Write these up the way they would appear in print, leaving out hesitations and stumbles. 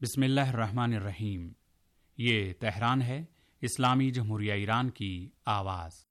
बिस्मिल्लाहिर्रहमानिर्रहीम। ये तेहरान है, इस्लामी जमहूरिया ईरान की आवाज़।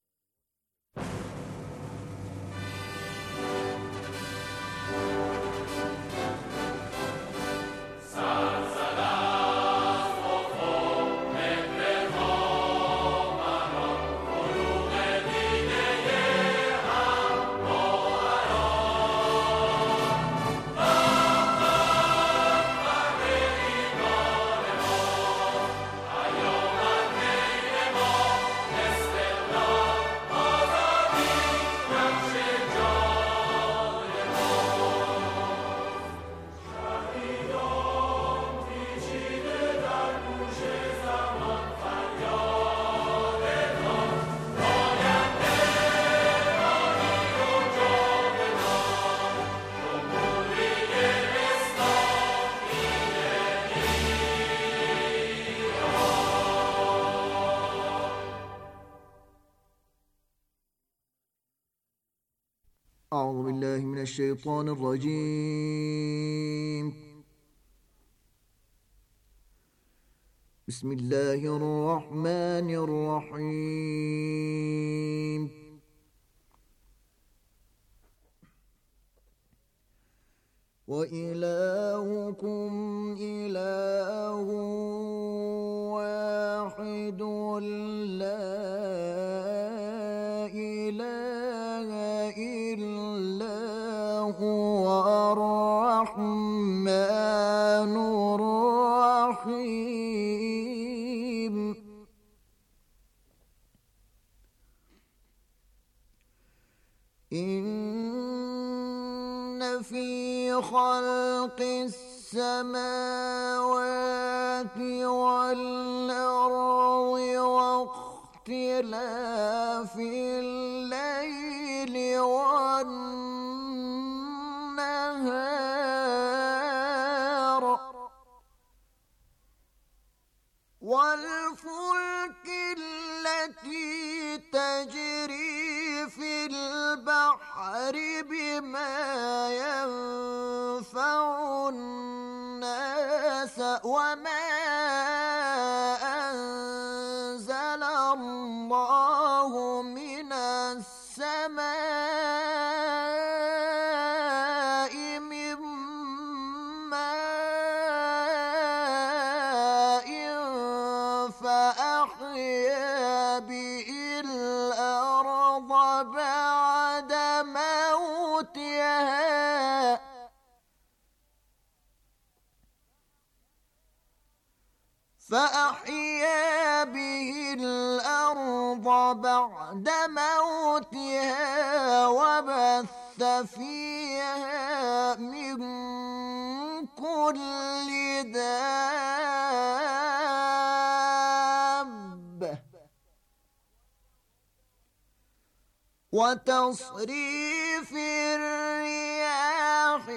أعوذ بالله من الشيطان الرجيم. بسم الله الرحمن الرحيم. وإلهكم إله واحد لا إله إلا هو الرحمن الرحيم. إن في خلق السماوات والأرض واختلاف الليل والنهار والفلك التي تجري في البحر بما ينفع الناس وما أنزل الله من السماء من ماء فأحيا به الأرض بعد موتها وبث فيها من كل دابة وتصريف الرياح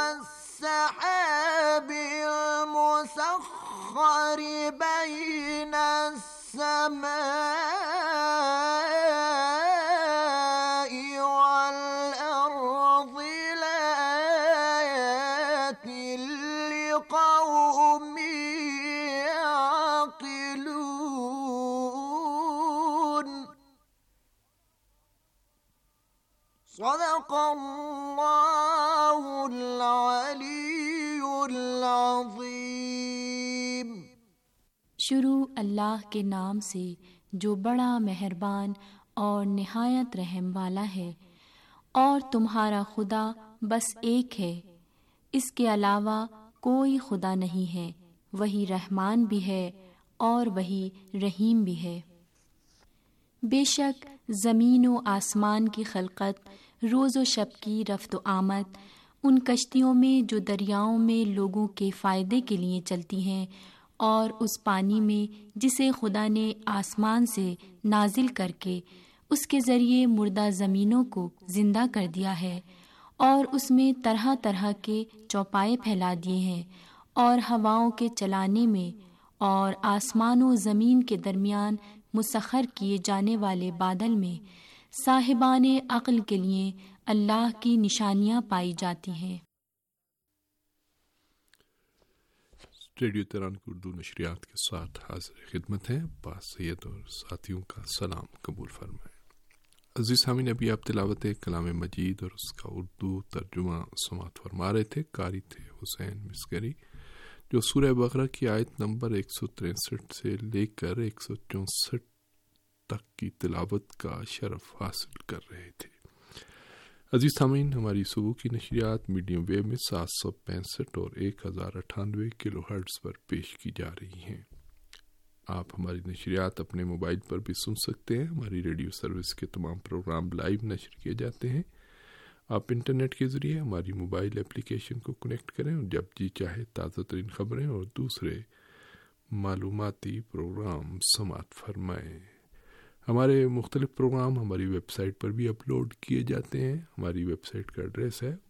والسحاب المسخر بين السماء والأرض لآيات لقوم يعقلون. صدق الله العلي العظيم. शुरू अल्लाह के नाम से जो बड़ा मेहरबान और निहायत रहम वाला है। और तुम्हारा खुदा बस एक है, इसके अलावा कोई खुदा नहीं है। वही रहमान भी है और वही रहीम भी है। बेशक ज़मीन व आसमान की खलकत, रोज़ व शब की रफ्त व आमद, उन कश्तियों में जो दरियाओं में लोगों के फ़ायदे के लिए चलती हैं, और उस पानी में जिसे खुदा ने आसमान से नाजिल करके उसके ज़रिए मुर्दा ज़मीनों को ज़िंदा कर दिया है, और उसमें तरह तरह के चौपाए फैला दिए हैं, और हवाओं के चलाने में और आसमान व ज़मीन के दरमियान मुसख्खर किए जाने वाले बादल में साहिबाने अक्ल के लिए अल्लाह की निशानियाँ पाई जाती हैं। ریڈیو تہران کی اردو نشریات کے ساتھ حاضر خدمت ہیں عباس سید اور ساتھیوں کا سلام قبول فرمائیں۔ عزیز سامعین، ابھی آپ تلاوت کلام مجید اور اس کا اردو ترجمہ سماعت فرما رہے تھے۔ قاری تھے حسین مسگری، جو سورہ بقرہ کی آیت نمبر 163 سے لے کر 164 تک کی تلاوت کا شرف حاصل کر رہے تھے۔ عزیز سامعین، ہماری صبح کی نشریات میڈیم ویو میں 765 اور 1098 کلو ہرٹز پر پیش کی جا رہی ہیں۔ آپ ہماری نشریات اپنے موبائل پر بھی سن سکتے ہیں۔ ہماری ریڈیو سروس کے تمام پروگرام لائیو نشر کیے جاتے ہیں۔ آپ انٹرنیٹ کے ذریعے ہماری موبائل اپلیکیشن کو کنیکٹ کریں اور جب جی چاہے تازہ ترین خبریں اور دوسرے معلوماتی پروگرام سماعت فرمائیں۔ ہمارے مختلف پروگرام ہماری ویب سائٹ پر بھی اپلوڈ کیے جاتے ہیں۔ ہماری ویب سائٹ کا ایڈریس ہے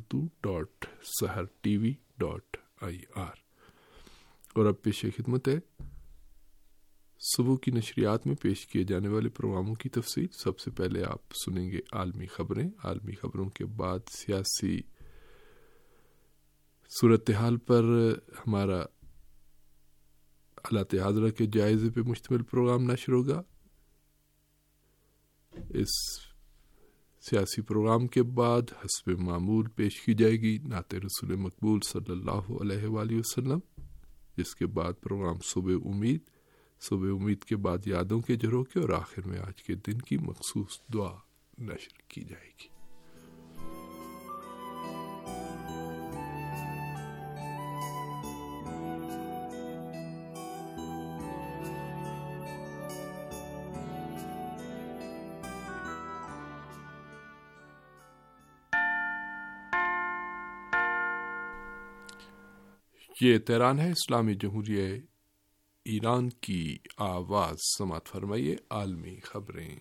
urdu.sahartv.ir۔ اور اب پیش خدمت ہے صبح کی نشریات میں پیش کیے جانے والے پروگراموں کی تفصیل۔ سب سے پہلے آپ سنیں گے عالمی خبریں۔ عالمی خبروں کے بعد سیاسی صورتحال پر ہمارا حالات حاضرہ کے جائزے پہ مشتمل پروگرام نشر ہوگا۔ اس سیاسی پروگرام کے بعد حسب معمول پیش کی جائے گی نعت رسول مقبول صلی اللہ علیہ وآلہ وسلم، جس کے بعد پروگرام صبح امید کے بعد یادوں کے جھروکے اور آخر میں آج کے دن کی مخصوص دعا نشر کی جائے گی۔ یہ تہران ہے، اسلامی جمہوریہ ایران کی آواز۔ سماعت فرمائیے عالمی خبریں۔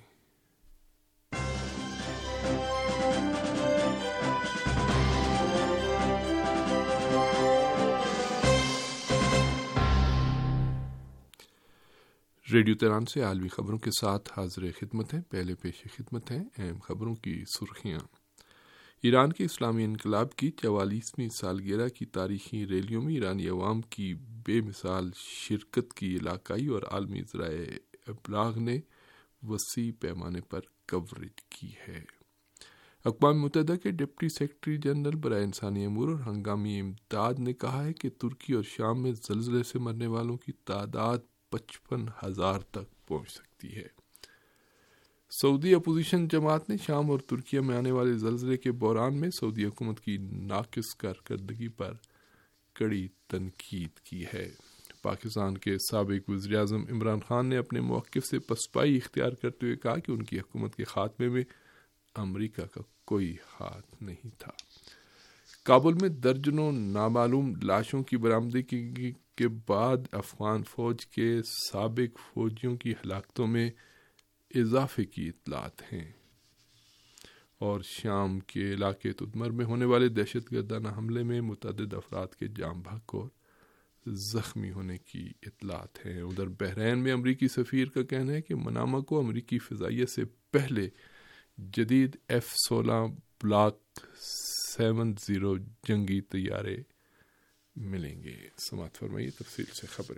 ریڈیو تہران سے عالمی خبروں کے ساتھ حاضر خدمت ہیں۔ پہلے پیش خدمت ہیں اہم خبروں کی سرخیاں۔ ایران کے اسلامی انقلاب کی 44ویں سالگرہ کی تاریخی ریلیوں میں ایرانی عوام کی بے مثال شرکت کی علاقائی اور عالمی ذرائع ابلاغ نے وسیع پیمانے پر کوریج کی ہے۔ اقوام متحدہ کے ڈپٹی سیکرٹری جنرل برائے انسانی امور اور ہنگامی امداد نے کہا ہے کہ ترکی اور شام میں زلزلے سے مرنے والوں کی تعداد 55,000 تک پہنچ سکتی ہے۔ سعودی اپوزیشن جماعت نے شام اور ترکیہ میں آنے والے زلزلے کے بحران میں سعودی حکومت کی ناقص کارکردگی پر کڑی تنقید کی ہے۔ پاکستان کے سابق وزیر اعظم عمران خان نے اپنے موقف سے پسپائی اختیار کرتے ہوئے کہا کہ ان کی حکومت کے خاتمے میں امریکہ کا کوئی ہاتھ نہیں تھا۔ کابل میں درجنوں نامعلوم لاشوں کی برآمدگی کے بعد افغان فوج کے سابق فوجیوں کی ہلاکتوں میں اضافے کی اطلاعات ہیں، اور شام کے علاقے تدمر میں ہونے والے دہشت گردانہ حملے میں متعدد افراد کے جاں بحق اور زخمی ہونے کی اطلاعات ہیں۔ ادھر بحرین میں امریکی سفیر کا کہنا ہے کہ منامہ کو امریکی فضائیہ سے پہلے جدید F-16 بلاک 70 جنگی طیارے ملیں گے۔ سماعت فرمائیے تفصیل سے خبریں۔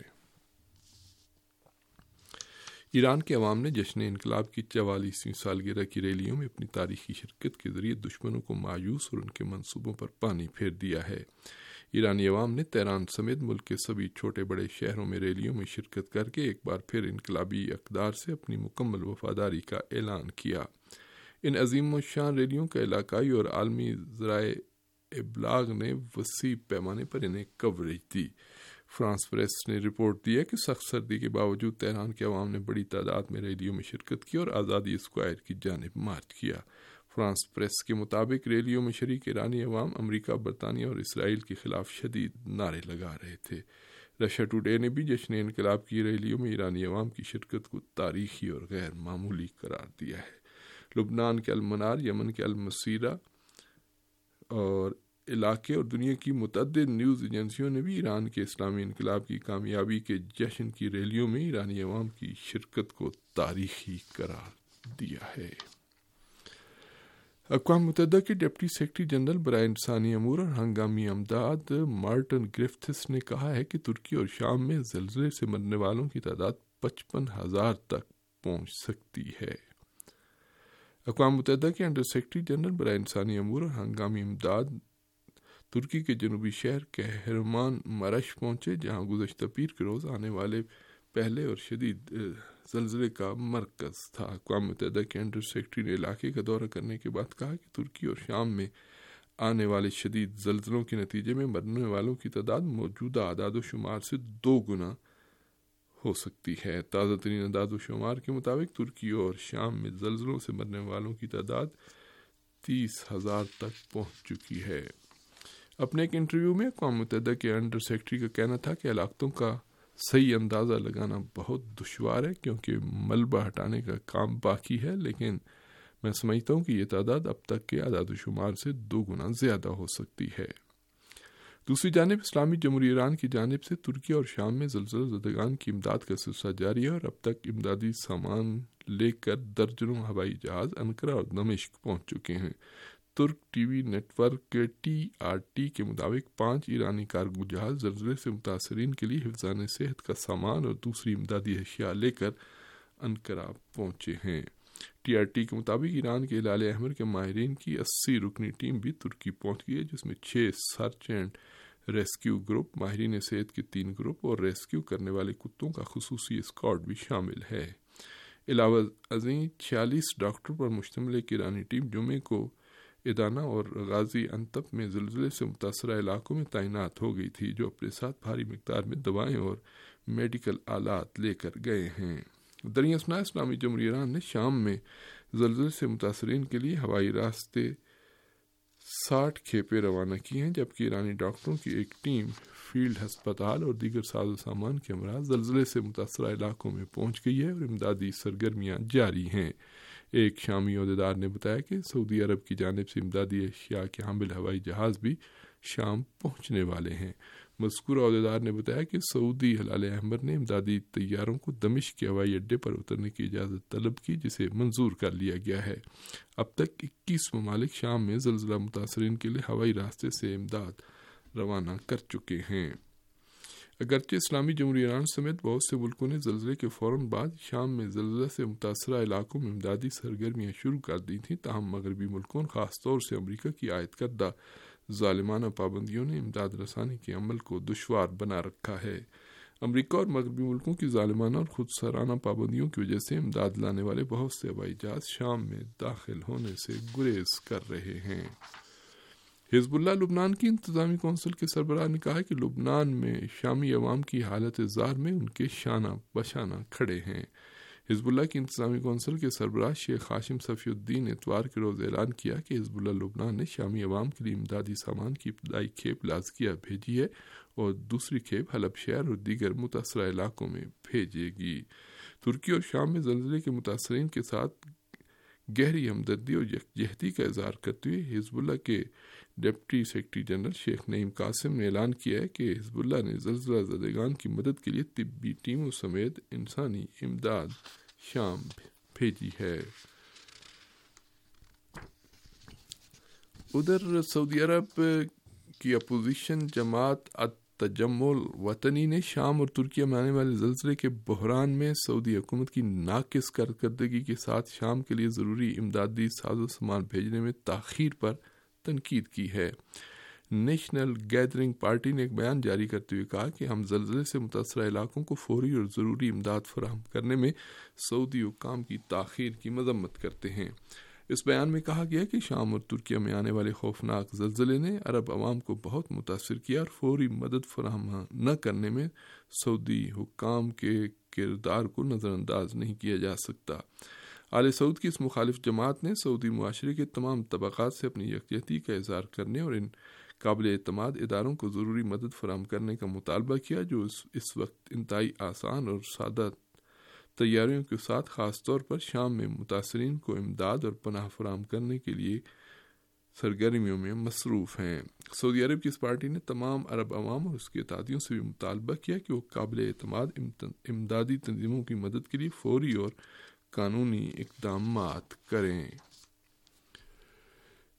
ایران کے عوام نے جشن انقلاب کی 44ویں سالگرہ کی ریلیوں میں اپنی تاریخی شرکت کے ذریعے دشمنوں کو مایوس اور ان کے منصوبوں پر پانی پھیر دیا ہے۔ ایرانی عوام نے تہران سمیت ملک کے سبھی چھوٹے بڑے شہروں میں ریلیوں میں شرکت کر کے ایک بار پھر انقلابی اقدار سے اپنی مکمل وفاداری کا اعلان کیا۔ ان عظیم الشان ریلیوں کا علاقائی اور عالمی ذرائع ابلاغ نے وسیع پیمانے پر انہیں کوریج دی۔ فرانس پریس نے رپورٹ دیا کہ سخت سردی کے باوجود تہران کے عوام نے بڑی تعداد میں ریلیوں میں شرکت کی اور آزادی اسکوائر کی جانب مارچ کیا۔ فرانس پریس کے مطابق ریلیوں میں شریک ایرانی عوام امریکہ، برطانیہ اور اسرائیل کے خلاف شدید نعرے لگا رہے تھے۔ رشیا ٹوڈے نے بھی جشن انقلاب کی ریلیوں میں ایرانی عوام کی شرکت کو تاریخی اور غیر معمولی قرار دیا ہے۔ لبنان کے المنار، یمن کے المسیرہ اور علاقے اور دنیا کی متعدد نیوز ایجنسیوں نے بھی ایران کے اسلامی انقلاب کی کامیابی کے جشن کی ریلیوں میں ایرانی عوام کی شرکت کو تاریخی قرار دیا ہے۔ اقوام متحدہ کے ڈپٹی سیکرٹری جنرل برائے انسانی امور اور ہنگامی امداد مارٹن گرفٹھس نے کہا ہے کہ ترکی اور شام میں زلزلے سے مرنے والوں کی تعداد 55,000 تک پہنچ سکتی ہے۔ اقوام متحدہ کے انڈر سیکرٹری جنرل برائے انسانی امور اور ہنگامی امداد ترکی کے جنوبی شہر کہرمان مرش پہنچے، جہاں گزشتہ پیر کے روز آنے والے پہلے اور شدید زلزلے کا مرکز تھا۔ اقوام متحدہ کے انڈر سیکرٹری نے علاقے کا دورہ کرنے کے بعد کہا کہ ترکی اور شام میں آنے والے شدید زلزلوں کے نتیجے میں مرنے والوں کی تعداد موجودہ اعداد و شمار سے 2 گنا ہو سکتی ہے۔ تازہ ترین اعداد و شمار کے مطابق ترکی اور شام میں زلزلوں سے مرنے والوں کی تعداد 30,000 تک پہنچ چکی ہے۔ اپنے ایک انٹرویو میں اقوام متحدہ کے انڈر سیکرٹری کا کہنا تھا کہ ہلاکتوں کا صحیح اندازہ لگانا بہت دشوار ہے کیونکہ ملبہ ہٹانے کا کام باقی ہے، لیکن میں سمجھتا ہوں کہ یہ تعداد اب تک کے اعداد و شمار سے 2 گنا زیادہ ہو سکتی ہے۔ دوسری جانب اسلامی جمہوریہ ایران کی جانب سے ترکی اور شام میں زلزلہ زدگان کی امداد کا سلسلہ جاری ہے اور اب تک امدادی سامان لے کر درجنوں ہوائی جہاز انقرہ اور دمشق پہنچ چکے ہیں۔ ترک T V network TRT کے مطابق 5 ایرانی کارگو جہاز زلزلے سے متاثرین کے لیے حفظان صحت کا سامان اور دوسری امدادی اشیاء لے کر انقرہ پہنچے ہیں۔ TRT کے مطابق ایران کے ہلال احمر کے ماہرین کی 80 رکنی ٹیم بھی ترکی پہنچ گئی ہے، جس میں 6 سرچ اینڈ ریسکیو گروپ، ماہرین صحت کے 3 گروپ اور ریسکیو کرنے والے کتوں کا خصوصی اسکواڈ بھی شامل ہے۔ علاوہ ازیں 46 ڈاکٹر پر مشتمل ایک ایرانی ٹیم جمعے کو ادانا اور غازی انتب میں زلزلے سے متاثرہ علاقوں میں تعینات ہو گئی تھی، جو اپنے ساتھ بھاری مقدار میں دوائیں اور میڈیکل آلات لے کر گئے ہیں۔ دریں اثنا اسلامی جمہوریہ ایران نے شام میں زلزلے سے متاثرین کے لیے ہوائی راستے 60 کھیپیں روانہ کی ہیں، جبکہ ایرانی ڈاکٹروں کی ایک ٹیم فیلڈ ہسپتال اور دیگر ساز و سامان کے ہمراہ زلزلے سے متاثرہ علاقوں میں پہنچ گئی ہے اور امدادی سرگرمیاں جاری ہیں۔ ایک شامی عہدیدار نے بتایا کہ سعودی عرب کی جانب سے امدادی اشیاء کے حامل ہوائی جہاز بھی شام پہنچنے والے ہیں۔ مذکورہ عہدیدار نے بتایا کہ سعودی ہلال احمر نے امدادی طیاروں کو دمشق کے ہوائی اڈے پر اترنے کی اجازت طلب کی، جسے منظور کر لیا گیا ہے۔ اب تک 21 ممالک شام میں زلزلہ متاثرین کے لیے ہوائی راستے سے امداد روانہ کر چکے ہیں۔ اگرچہ اسلامی جمہوریہ ایران سمیت بہت سے ملکوں نے زلزلے کے فوراً بعد شام میں زلزلہ سے متاثرہ علاقوں میں امدادی سرگرمیاں شروع کر دی تھیں، تاہم مغربی ملکوں، خاص طور سے امریکہ کی عائد کردہ ظالمانہ پابندیوں نے امداد رسانی کے عمل کو دشوار بنا رکھا ہے۔ امریکہ اور مغربی ملکوں کی ظالمانہ اور خود سرانہ پابندیوں کی وجہ سے امداد لانے والے بہت سے ہوائی جہاز شام میں داخل ہونے سے گریز کر رہے ہیں۔ حزب اللہ لبنان کی انتظامی کونسل کے سربراہ نے کہا کہ لبنان میں شامی عوام کی حالت زار میں ان کے شانہ بشانہ کھڑے ہیں۔ حزب اللہ کی انتظامی کونسل کے سربراہ شیخ ہاشم صفی الدین نے اتوار کے روز اعلان کیا کہ حزب اللہ لبنان نے شامی عوام کے لیے امدادی سامان کی ابتدائی کھیپ لازکیہ بھیجی ہے اور دوسری کھیپ حلب شہر اور دیگر متاثرہ علاقوں میں بھیجے گی۔ ترکی اور شام میں زلزلے کے متاثرین کے ساتھ گہری ہمدردی اور یکجہتی کا اظہار کرتے ہوئے حزب اللہ کے ڈپٹی سیکرٹری جنرل شیخ نعیم قاسم نے اعلان کیا ہے کہ حزب اللہ نے زلزلہ زدگان کی مدد کے لیے طبی ٹیموں سمیت انسانی امداد شام بھیجی ہے۔ ادھر سعودی عرب کی اپوزیشن جماعت التجمع الوطنی نے شام اور ترکیہ میں آنے والے زلزلے کے بحران میں سعودی حکومت کی ناقص کارکردگی کے ساتھ شام کے لیے ضروری امدادی ساز و سامان بھیجنے میں تاخیر پر تنقید کی ہے۔ نیشنل گیدرنگ پارٹی نے ایک بیان جاری کرتے ہوئے کہا کہ ہم زلزلے سے متاثرہ علاقوں کو فوری اور ضروری امداد فراہم کرنے میں سعودی حکام کی تاخیر کی مذمت کرتے ہیں۔ اس بیان میں کہا گیا کہ شام اور ترکیہ میں آنے والے خوفناک زلزلے نے عرب عوام کو بہت متاثر کیا اور فوری مدد فراہم نہ کرنے میں سعودی حکام کے کردار کو نظر انداز نہیں کیا جا سکتا۔ آل سعود کی اس مخالف جماعت نے سعودی معاشرے کے تمام طبقات سے اپنی یکجہتی کا اظہار کرنے اور ان قابل اعتماد اداروں کو ضروری مدد فراہم کرنے کا مطالبہ کیا، جو اس وقت انتہائی آسان اور سادہ تیاریوں کے ساتھ خاص طور پر شام میں متاثرین کو امداد اور پناہ فراہم کرنے کے لیے سرگرمیوں میں مصروف ہیں۔ سعودی عرب کی اس پارٹی نے تمام عرب عوام اور اس کے اتحادیوں سے بھی مطالبہ کیا کہ وہ قابل اعتماد امدادی تنظیموں کی مدد کے لیے فوری اور قانونی اقدامات کریں۔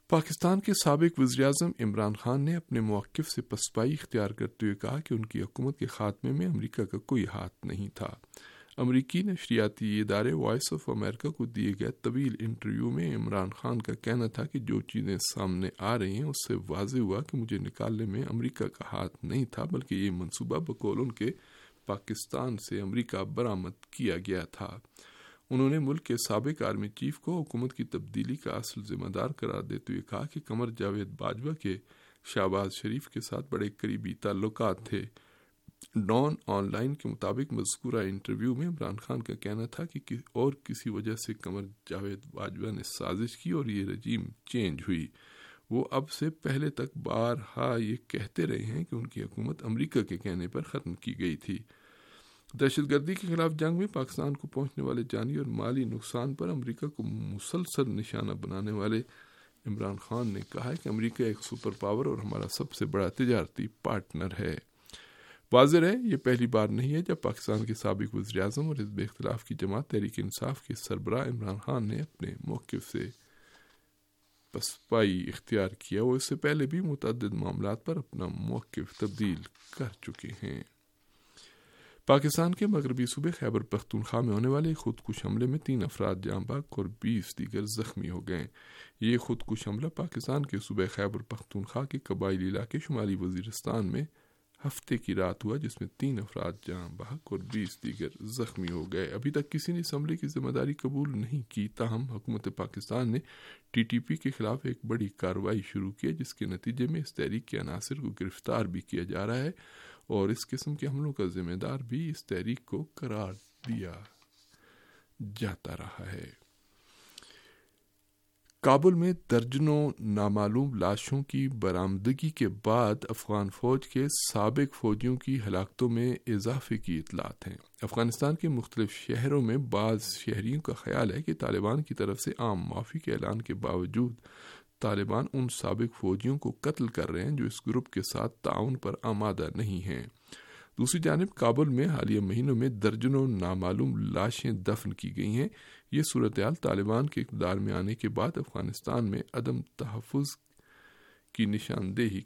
پاکستان کے سابق وزیراعظم عمران خان نے اپنے موقف سے پسپائی اختیار کرتے ہوئے کہا کہ ان کی حکومت کے خاتمے میں امریکہ کا کوئی ہاتھ نہیں تھا۔ امریکی نشریاتی ادارے وائس آف امریکہ کو دیے گئے طویل انٹرویو میں عمران خان کا کہنا تھا کہ جو چیزیں سامنے آ رہی ہیں اس سے واضح ہوا کہ مجھے نکالنے میں امریکہ کا ہاتھ نہیں تھا، بلکہ یہ منصوبہ بقول ان کے پاکستان سے امریکہ برآمد کیا گیا تھا۔ انہوں نے ملک کے سابق آرمی چیف کو حکومت کی تبدیلی کا اصل ذمہ دار قرار دیتے ہوئے کہا کہ قمر جاوید باجوہ کے شہباز شریف کے ساتھ بڑے قریبی تعلقات تھے۔ ڈان آن لائن کے مطابق مذکورہ انٹرویو میں عمران خان کا کہنا تھا کہ اور کسی وجہ سے قمر جاوید باجوہ نے سازش کی اور یہ رجیم چینج ہوئی۔ وہ اب سے پہلے تک بارہا یہ کہتے رہے ہیں کہ ان کی حکومت امریکہ کے کہنے پر ختم کی گئی تھی۔ دہشت گردی کے خلاف جنگ میں پاکستان کو پہنچنے والے جانی اور مالی نقصان پر امریکہ کو مسلسل نشانہ بنانے والے عمران خان نے کہا ہے کہ امریکہ ایک سپر پاور اور ہمارا سب سے بڑا تجارتی پارٹنر ہے۔ واضح ہے یہ پہلی بار نہیں ہے جب پاکستان کے سابق وزیراعظم اور حزب اختلاف کی جماعت تحریک انصاف کے سربراہ عمران خان نے اپنے موقف سے پسپائی اختیار کیا۔ وہ اس سے پہلے بھی متعدد معاملات پر اپنا موقف تبدیل کر چکے ہیں۔ پاکستان کے مغربی صوبے خیبر پختونخوا میں ہونے والے خودکش حملے میں 3 افراد جاں بحق اور 20 دیگر زخمی ہو گئے۔ یہ خودکش حملہ پاکستان کے صوبے خیبر پختونخوا کے قبائلی علاقے شمالی وزیرستان میں ہفتے کی رات ہوا، جس میں 3 افراد جاں بحق اور 20 دیگر زخمی ہو گئے۔ ابھی تک کسی نے اس حملے کی ذمہ داری قبول نہیں کی، تاہم حکومت پاکستان نے TTP کے خلاف ایک بڑی کارروائی شروع کی، جس کے نتیجے میں اس تحریک کے عناصر کو گرفتار بھی کیا جا رہا ہے اور اس قسم کے حملوں کا ذمہ دار بھی اس تحریک کو قرار دیا جاتا رہا ہے۔ کابل میں درجنوں نامعلوم لاشوں کی برآمدگی کے بعد افغان فوج کے سابق فوجیوں کی ہلاکتوں میں اضافے کی اطلاعات ہیں۔ افغانستان کے مختلف شہروں میں بعض شہریوں کا خیال ہے کہ طالبان کی طرف سے عام معافی کے اعلان کے باوجود طالبان ان سابق فوجیوں کو قتل کر رہے ہیں جو اس گروپ کے ساتھ تعاون پر آمادہ نہیں ہیں۔ دوسری جانب کابل میں حالیہ مہینوں میں درجنوں نامعلوم لاشیں دفن کی گئی ہیں۔ یہ صورتحال طالبان کے اقتدار میں آنے کے بعد افغانستان میں عدم تحفظ کی نشاندہی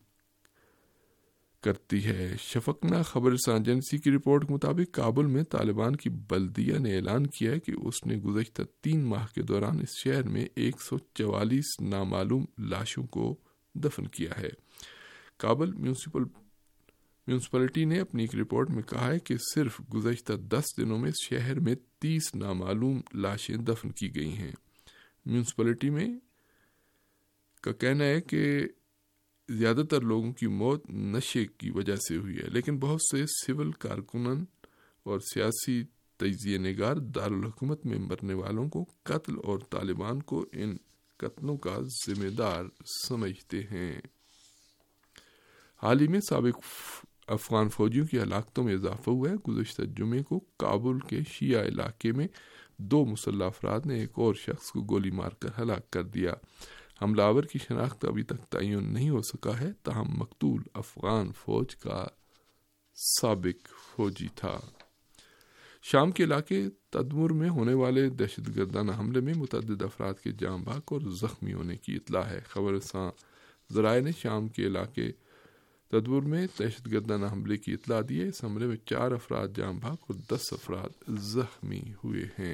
کرتی ہے۔ شفقنا خبر رساں ایجنسی کی رپورٹ کے مطابق کابل میں طالبان کی بلدیہ نے اعلان کیا ہے کہ اس نے گزشتہ 3 ماہ کے دوران اس شہر میں 144 نامعلوم لاشوں کو دفن کیا ہے۔ کابل میونسپلٹی نے اپنی ایک رپورٹ میں کہا ہے کہ صرف گزشتہ 10 دنوں میں اس شہر میں 30 نامعلوم لاشیں دفن کی گئی ہیں۔ میونسپلٹی میں کا کہنا ہے کہ زیادہ تر لوگوں کی موت نشے کی وجہ سے ہوئی ہے، لیکن بہت سے سول کارکنان اور سیاسی تجزیہ نگار دارالحکومت میں مرنے والوں کو قتل اور طالبان کو ان قتلوں کا ذمہ دار سمجھتے ہیں۔ حال ہی میں سابق افغان فوجیوں کی ہلاکتوں میں اضافہ ہوا ہے۔ گزشتہ جمعے کو کابل کے شیعہ علاقے میں 2 مسلح افراد نے ایک اور شخص کو گولی مار کر ہلاک کر دیا۔ حملہ آور کی شناخت ابھی تک تعین نہیں ہو سکا ہے، تاہم مقتول افغان فوج کا سابق فوجی تھا۔ شام کے علاقے تدمر میں ہونے والے دہشت گردانہ حملے میں متعدد افراد کے جاں بحق اور زخمی ہونے کی اطلاع ہے۔ خبر رساں ذرائع نے شام کے علاقے تدمر میں دہشت گردانہ حملے کی اطلاع دی ہے۔ اس حملے میں 4 افراد جاں بحق اور 10 افراد زخمی ہوئے ہیں۔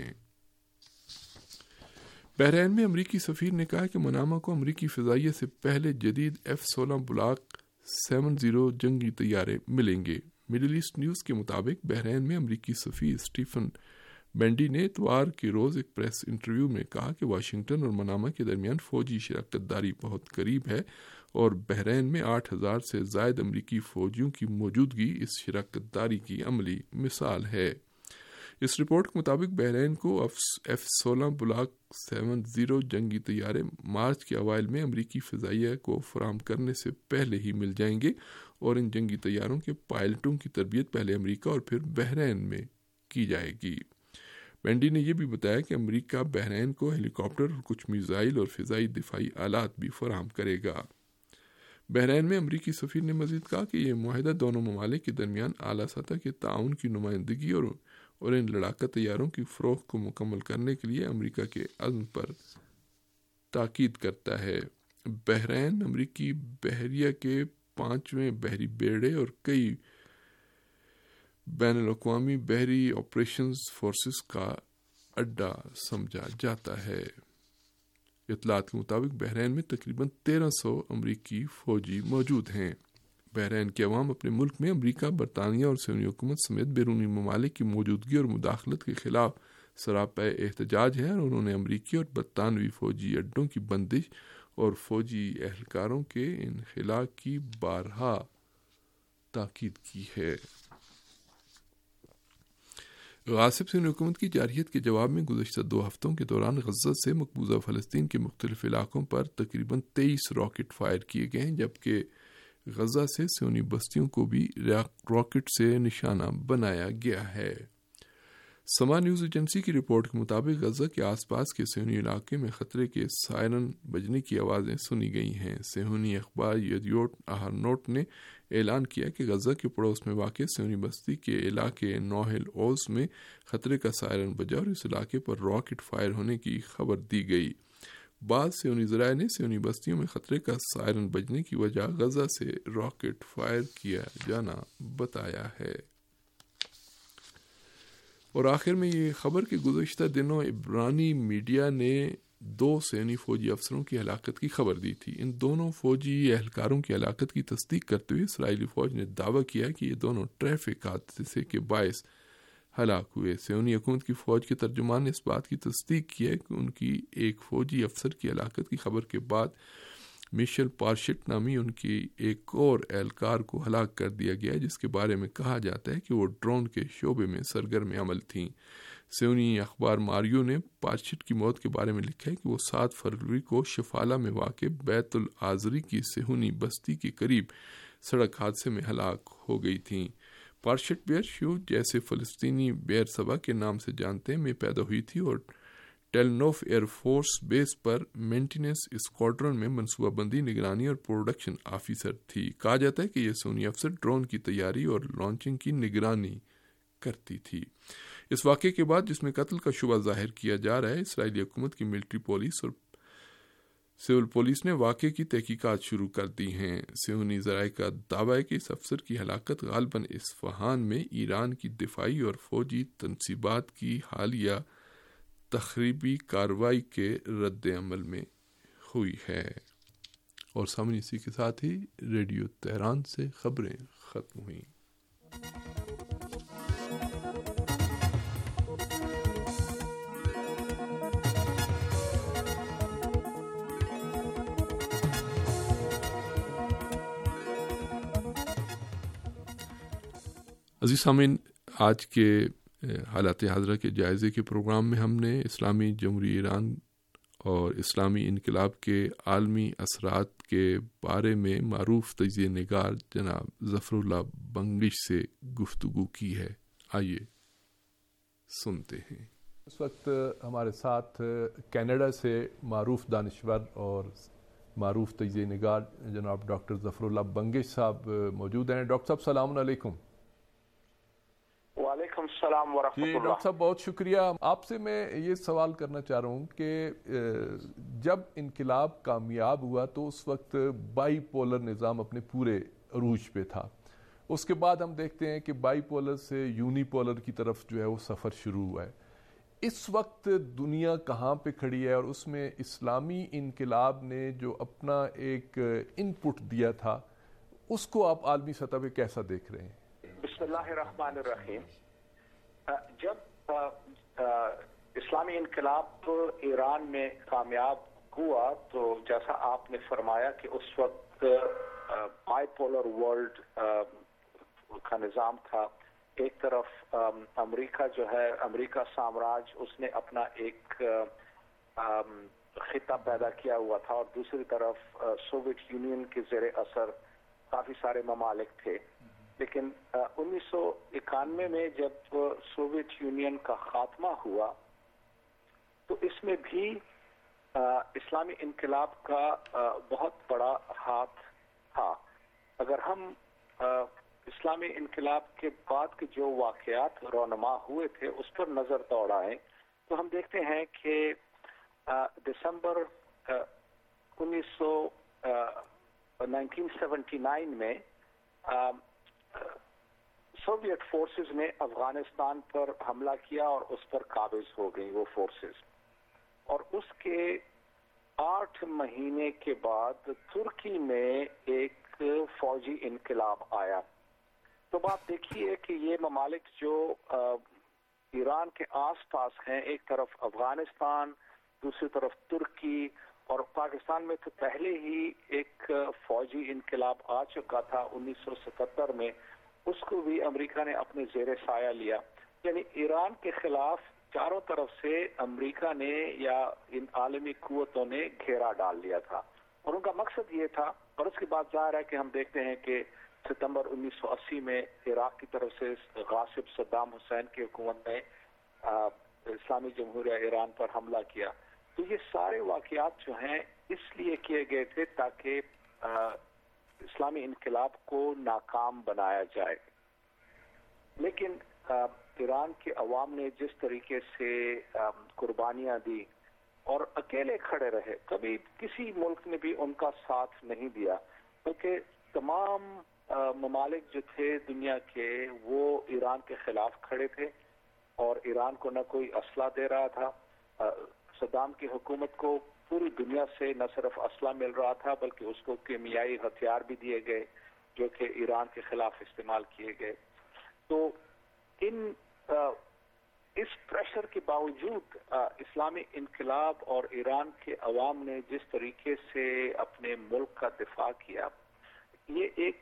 بحرین میں امریکی سفیر نے کہا کہ منامہ کو امریکی فضائیہ سے پہلے جدید F-16 بلاک 70 جنگی طیارے ملیں گے۔ مڈل ایسٹ نیوز کے مطابق بحرین میں امریکی سفیر اسٹیفن بینڈی نے اتوار کے روز ایک پریس انٹرویو میں کہا کہ واشنگٹن اور منامہ کے درمیان فوجی شراکت داری بہت قریب ہے اور بحرین میں 8000 سے زائد امریکی فوجیوں کی موجودگی اس شراکت داری کی عملی مثال ہے۔ اس رپورٹ کے مطابق بحرین کو F-16 بلاک 70 جنگی طیارے مارچ کے اوائل میں امریکی فضائیہ کو فراہم کرنے سے پہلے ہی مل جائیں گے اور ان جنگی طیاروں کے پائلٹوں کی تربیت پہلے امریکہ اور پھر بحرین میں کی جائے گی۔ بینڈی نے یہ بھی بتایا کہ امریکہ بحرین کو ہیلی کاپٹر اور کچھ میزائل اور فضائی دفاعی آلات بھی فراہم کرے گا۔ بحرین میں امریکی سفیر نے مزید کہا کہ یہ معاہدہ دونوں ممالک کے درمیان اعلیٰ سطح کے تعاون کی نمائندگی اور ان لڑاکا طیاروں کی فروخت کو مکمل کرنے کے لیے امریکہ کے عزم پر تاکید کرتا ہے۔ بحرین امریکی بحریہ کے 5ویں بحری بیڑے اور کئی بین الاقوامی بحری آپریشنز فورسز کا اڈا سمجھا جاتا ہے۔ اطلاعات کے مطابق بحرین میں تقریباً 1300 امریکی فوجی موجود ہیں۔ بحرین کے عوام اپنے ملک میں امریکہ، برطانیہ اور صہیونی حکومت سمیت بیرونی ممالک کی موجودگی اور مداخلت کے خلاف سراپا احتجاج ہے، اور انہوں نے امریکی اور برطانوی فوجی اڈوں کی بندش اور فوجی اہلکاروں کے انخلاء کی بارہا تاکید کی ہے۔ غاصب صہیونی حکومت کی جارحیت کے جواب میں گزشتہ 2 ہفتوں کے دوران غزہ سے مقبوضہ فلسطین کے مختلف علاقوں پر تقریباً 23 راکٹ فائر کیے گئے ہیں، جبکہ غزہ سے صہیونی بستیوں کو بھی راکٹ سے نشانہ بنایا گیا ہے۔ سما نیوز ایجنسی کی رپورٹ کے مطابق غزہ کے آس پاس کے صہیونی علاقے میں خطرے کے سائرن بجنے کی آوازیں سنی گئی ہیں۔ صہیونی اخبار یدیوٹ اہرنوٹ نے اعلان کیا کہ غزہ کے پڑوس میں واقع صہیونی بستی کے علاقے نوہل اوز میں خطرے کا سائرن بجا اور اس علاقے پر راکٹ فائر ہونے کی خبر دی گئی۔ بعض صہیونی ذرائع نے صہیونی بستیوں میں خطرے کا سائرن بجنے کی وجہ غزہ سے راکٹ فائر کیا جانا بتایا ہے۔ اور آخر میں یہ خبر کہ گزشتہ دنوں عبرانی میڈیا نے 2 صہیونی فوجی افسروں کی ہلاکت کی خبر دی تھی۔ ان دونوں فوجی اہلکاروں کی ہلاکت کی تصدیق کرتے ہوئے اسرائیلی فوج نے دعویٰ کیا کہ یہ دونوں ٹریفک حادثے کے باعث ہلاک ہوئے۔ صہیونی حکومت کی فوج کے ترجمان نے اس بات کی تصدیق کی ہے کہ ان کی ایک فوجی افسر کی ہلاکت کی خبر کے بعد میشل پارشٹ نامی ان کی ایک اور اہلکار کو ہلاک کر دیا گیا، جس کے بارے میں کہا جاتا ہے کہ وہ ڈرون کے شعبے میں سرگرم عمل تھیں۔ صہیونی اخبار ماریو نے پارشٹ کی موت کے بارے میں لکھا ہے کہ وہ 7 فروری کو شفالہ میں واقع بیت العازری کی صہیونی بستی کے قریب سڑک حادثے میں ہلاک ہو گئی تھیں۔ پارشٹ بیئر شیو، جیسے فلسطینی بیئر سبا کے نام سے جانتے ہیں، میں پیدا ہوئی تھی اور ٹیلنوف ایئر فورس بیس پر مینٹیننس اسکواڈرن میں منصوبہ بندی، نگرانی اور پروڈکشن آفیسر تھی۔ کہا جاتا ہے کہ یہ صہیونی افسر ڈرون کی تیاری اور لانچنگ کی نگرانی کرتی تھی۔ اس واقعے کے بعد، جس میں قتل کا شبہ ظاہر کیا جا رہا ہے، اسرائیلی حکومت کی ملٹری پولیس اور سول پولیس نے واقعے کی تحقیقات شروع کر دی ہیں۔ صہیونی ذرائع کا دعویٰ ہے کہ اس افسر کی ہلاکت غالباً اصفہان میں ایران کی دفاعی اور فوجی تنصیبات کی حالیہ تخریبی کارروائی کے رد عمل میں ہوئی ہے۔ اور سامنے اسی کے ساتھ ہی ریڈیو تہران سے خبریں ختم ہوئیں۔ عزیز سامعین، آج کے حالات حاضرہ کے جائزے کے پروگرام میں ہم نے اسلامی جمہوریہ ایران اور اسلامی انقلاب کے عالمی اثرات کے بارے میں معروف تجزیہ نگار جناب ظفر اللہ بنگش سے گفتگو کی ہے۔ آئیے سنتے ہیں۔ اس وقت ہمارے ساتھ کینیڈا سے معروف دانشور اور معروف تجزیہ نگار جناب ڈاکٹر ظفر اللہ بنگش صاحب موجود ہیں۔ ڈاکٹر صاحب السلام علیکم۔ وعلیکم السلام ورحمۃ اللہ۔ ڈاکٹر صاحب بہت شکریہ۔ آپ سے میں یہ سوال کرنا چاہ رہا ہوں کہ جب انقلاب کامیاب ہوا تو اس وقت بائی پولر نظام اپنے پورے عروج پہ تھا۔ اس کے بعد ہم دیکھتے ہیں کہ بائی پولر سے یونی پولر کی طرف جو ہے وہ سفر شروع ہوا ہے۔ اس وقت دنیا کہاں پہ کھڑی ہے اور اس میں اسلامی انقلاب نے جو اپنا ایک ان پٹ دیا تھا اس کو آپ عالمی سطح پہ کیسا دیکھ رہے ہیں؟ بسم اللہ الرحمن الرحیم۔ جب اسلامی انقلاب ایران میں کامیاب ہوا تو جیسا آپ نے فرمایا کہ اس وقت بائی پولر ورلڈ کا نظام تھا۔ ایک طرف امریکہ جو ہے، امریکہ سامراج، اس نے اپنا ایک خطہ پیدا کیا ہوا تھا، اور دوسری طرف سوویت یونین کے زیر اثر کافی سارے ممالک تھے۔ لیکن 1991 میں جب سوویت یونین کا خاتمہ ہوا تو اس میں بھی اسلامی انقلاب کا بہت بڑا ہاتھ تھا۔ اگر ہم اسلامی انقلاب کے بعد کے جو واقعات رونما ہوئے تھے اس پر نظر دوڑائیں تو ہم دیکھتے ہیں کہ دسمبر 1979 میں سوویت فورسز نے افغانستان پر حملہ کیا اور اس پر قابض ہو گئی وہ فورسز، اور اس کے 8 مہینے کے بعد ترکی میں ایک فوجی انقلاب آیا۔ تو آپ دیکھیے کہ یہ ممالک جو ایران کے آس پاس ہیں، ایک طرف افغانستان، دوسری طرف ترکی، اور پاکستان میں تو پہلے ہی ایک فوجی انقلاب آ چکا تھا 1977 میں، اس کو بھی امریکہ نے اپنے زیر سایہ لیا۔ یعنی ایران کے خلاف چاروں طرف سے امریکہ نے یا ان عالمی قوتوں نے گھیرا ڈال لیا تھا، اور ان کا مقصد یہ تھا۔ اور اس کے بعد ظاہر ہے کہ ہم دیکھتے ہیں کہ ستمبر 1980 میں عراق کی طرف سے غاصب صدام حسین کی حکومت نے اسلامی جمہوریہ ایران پر حملہ کیا۔ تو یہ سارے واقعات جو ہیں اس لیے کیے گئے تھے تاکہ اسلامی انقلاب کو ناکام بنایا جائے۔ لیکن ایران کے عوام نے جس طریقے سے قربانیاں دی اور اکیلے کھڑے رہے، کبھی کسی ملک نے بھی ان کا ساتھ نہیں دیا، بلکہ تمام ممالک جو تھے دنیا کے وہ ایران کے خلاف کھڑے تھے، اور ایران کو نہ کوئی اسلحہ دے رہا تھا۔ صدام کی حکومت کو پوری دنیا سے نہ صرف اسلحہ مل رہا تھا بلکہ اس کو کیمیائی ہتھیار بھی دیے گئے جو کہ ایران کے خلاف استعمال کیے گئے۔ تو اس پریشر کے باوجود اسلامی انقلاب اور ایران کے عوام نے جس طریقے سے اپنے ملک کا دفاع کیا، یہ ایک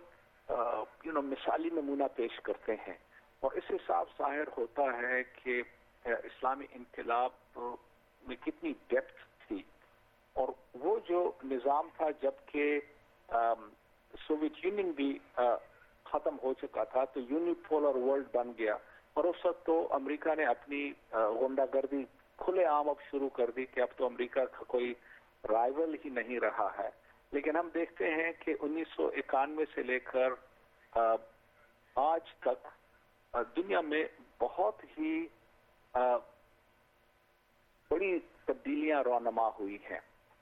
مثالی نمونہ پیش کرتے ہیں، اور اس سے صاف ظاہر ہوتا ہے کہ اسلامی انقلاب میں کتنی ڈیپتھ تھی۔ اور وہ جو نظام تھا جبکہ سوویت یونین بھی ختم ہو چکا تھا تو یونیپولر ورلڈ بن گیا، اور اس وقت تو امریکہ نے اپنی غنڈہ گردی کھلے عام اب شروع کر دی کہ اب تو امریکہ کا کوئی رائیول ہی نہیں رہا ہے۔ لیکن ہم دیکھتے ہیں کہ 1991 سے لے کر آج تک دنیا میں بہت ہی بڑی تبدیلیاں رونما ہوئی ہیں،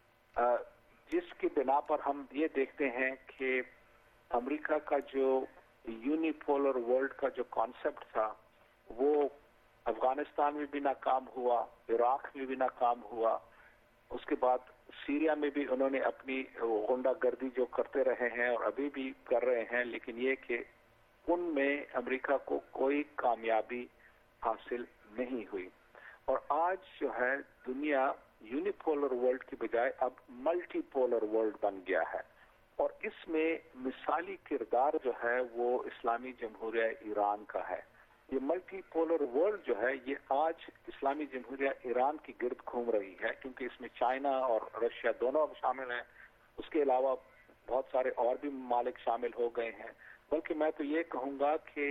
جس کی بنا پر ہم یہ دیکھتے ہیں کہ امریکہ کا جو یونیپولر ورلڈ کا جو کانسیپٹ تھا وہ افغانستان میں بھی ناکام ہوا، عراق میں بھی ناکام ہوا، اس کے بعد سیریا میں بھی انہوں نے اپنی غنڈہ گردی جو کرتے رہے ہیں اور ابھی بھی کر رہے ہیں، لیکن یہ کہ ان میں امریکہ کو کوئی کامیابی حاصل نہیں ہوئی۔ اور آج جو ہے دنیا یونیپولر ورلڈ کی بجائے اب ملٹی پولر ورلڈ بن گیا ہے، اور اس میں مثالی کردار جو ہے وہ اسلامی جمہوریہ ایران کا ہے۔ یہ ملٹی پولر ورلڈ جو ہے یہ آج اسلامی جمہوریہ ایران کی گرد گھوم رہی ہے، کیونکہ اس میں چائنا اور رشیا دونوں اب شامل ہیں، اس کے علاوہ بہت سارے اور بھی ممالک شامل ہو گئے ہیں۔ بلکہ میں تو یہ کہوں گا کہ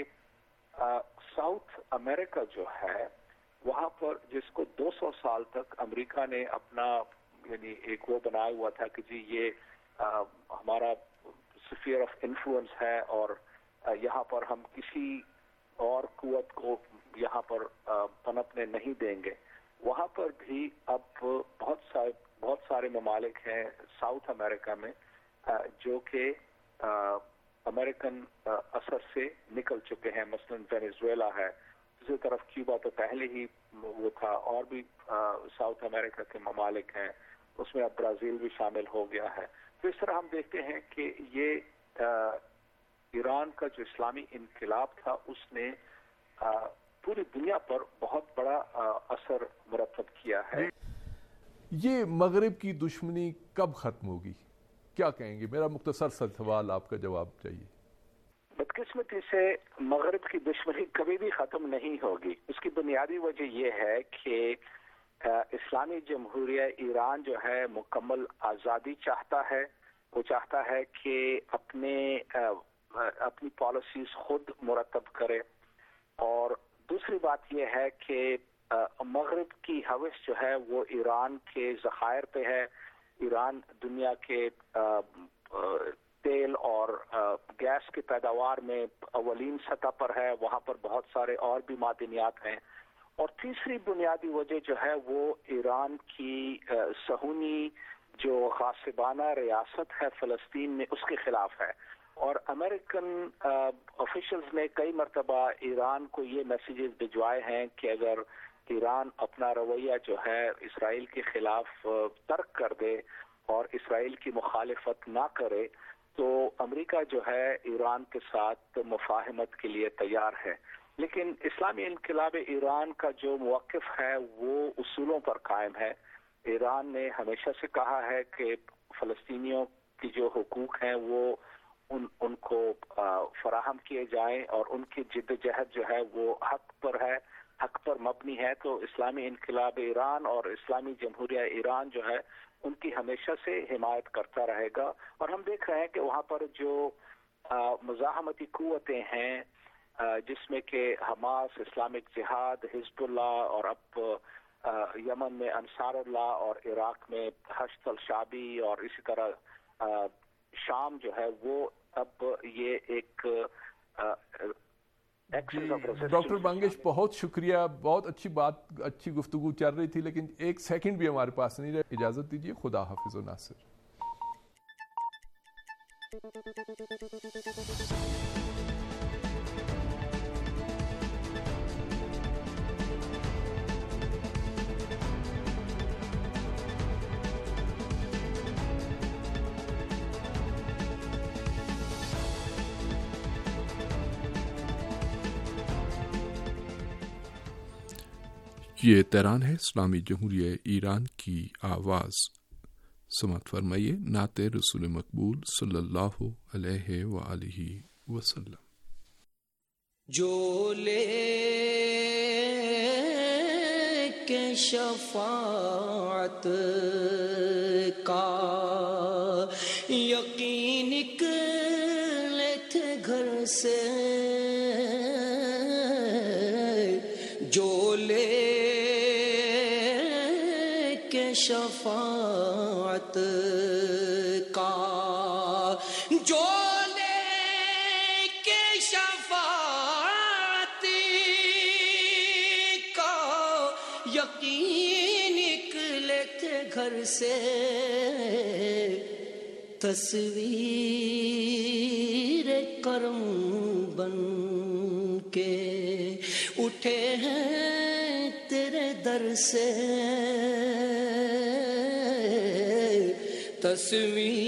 ساؤتھ امریکہ جو ہے وہاں پر جس کو 200 سال تک امریکہ نے اپنا یعنی ایک وہ بنایا ہوا تھا کہ جی یہ ہمارا سفیر آف انفلوئنس ہے اور یہاں پر ہم کسی اور قوت کو یہاں پر پنپنے نہیں دیں گے، وہاں پر بھی اب بہت سارے ممالک ہیں ساؤتھ امریکہ میں جو کہ امریکن اثر سے نکل چکے ہیں، مثلا وینیزویلا ہے، دوسری طرف کیوبا تو پہلے ہی وہ تھا، اور بھی ساؤتھ امریکہ کے ممالک ہیں، اس میں اب برازیل بھی شامل ہو گیا ہے۔ تو اس طرح ہم دیکھتے ہیں کہ یہ ایران کا جو اسلامی انقلاب تھا اس نے پوری دنیا پر بہت بڑا اثر مرتب کیا ہے۔ یہ مغرب کی دشمنی کب ختم ہوگی؟ کیا کہیں گے؟ میرا مختصر سا سوال، آپ کا جواب چاہیے۔ بدقسمتی سے مغرب کی دشمنی کبھی بھی ختم نہیں ہوگی۔ اس کی بنیادی وجہ یہ ہے کہ اسلامی جمہوریہ ایران جو ہے مکمل آزادی چاہتا ہے، وہ چاہتا ہے کہ اپنی پالیسیز خود مرتب کرے، اور دوسری بات یہ ہے کہ مغرب کی حوث جو ہے وہ ایران کے ذخائر پہ ہے۔ ایران دنیا کے تیل اور گیس کی پیداوار میں اولین سطح پر ہے، وہاں پر بہت سارے اور بھی معدنیات ہیں، اور تیسری بنیادی وجہ جو ہے وہ ایران کی صہیونی جو غاصبانہ ریاست ہے فلسطین میں اس کے خلاف ہے. اور امریکن آفیشلز نے کئی مرتبہ ایران کو یہ میسیجز بھجوائے ہیں کہ اگر ایران اپنا رویہ جو ہے اسرائیل کے خلاف ترک کر دے اور اسرائیل کی مخالفت نہ کرے تو امریکہ جو ہے ایران کے ساتھ مفاہمت کے لیے تیار ہے. لیکن اسلامی انقلاب ایران کا جو موقف ہے وہ اصولوں پر قائم ہے. ایران نے ہمیشہ سے کہا ہے کہ فلسطینیوں کی جو حقوق ہیں وہ ان کو فراہم کیے جائیں اور ان کی جد و جہد جو ہے وہ حق پر ہے, حق پر مبنی ہے. تو اسلامی انقلاب ایران اور اسلامی جمہوریہ ایران جو ہے ان کی ہمیشہ سے حمایت کرتا رہے گا. اور ہم دیکھ رہے ہیں کہ وہاں پر جو مزاحمتی قوتیں ہیں جس میں کہ حماس, اسلامک جہاد, حزب اللہ اور اب یمن میں انصار اللہ اور عراق میں حشد الشعبی اور اسی طرح شام جو ہے وہ اب یہ ایک ڈاکٹر بنگش بہت شکریہ, بہت اچھی بات, اچھی گفتگو چل رہی تھی لیکن ایک سیکنڈ بھی ہمارے پاس نہیں رہا. اجازت دیجیے. خدا حافظ و ناصر. یہ تہران ہے, اسلامی جمہوریہ ایران کی آواز. سماعت فرمائیے نعت رسول مقبول صلی اللہ علیہ وآلہ وسلم. جو لے کے شفاعت کا یقین نکلے تھے گھر سے, جو لے شفاعت کا, جو لے کے شفاعت کا یقین نکلے تھے گھر سے, تصویر کرم بن کے اٹھے ہیں تیرے در سے, تصویر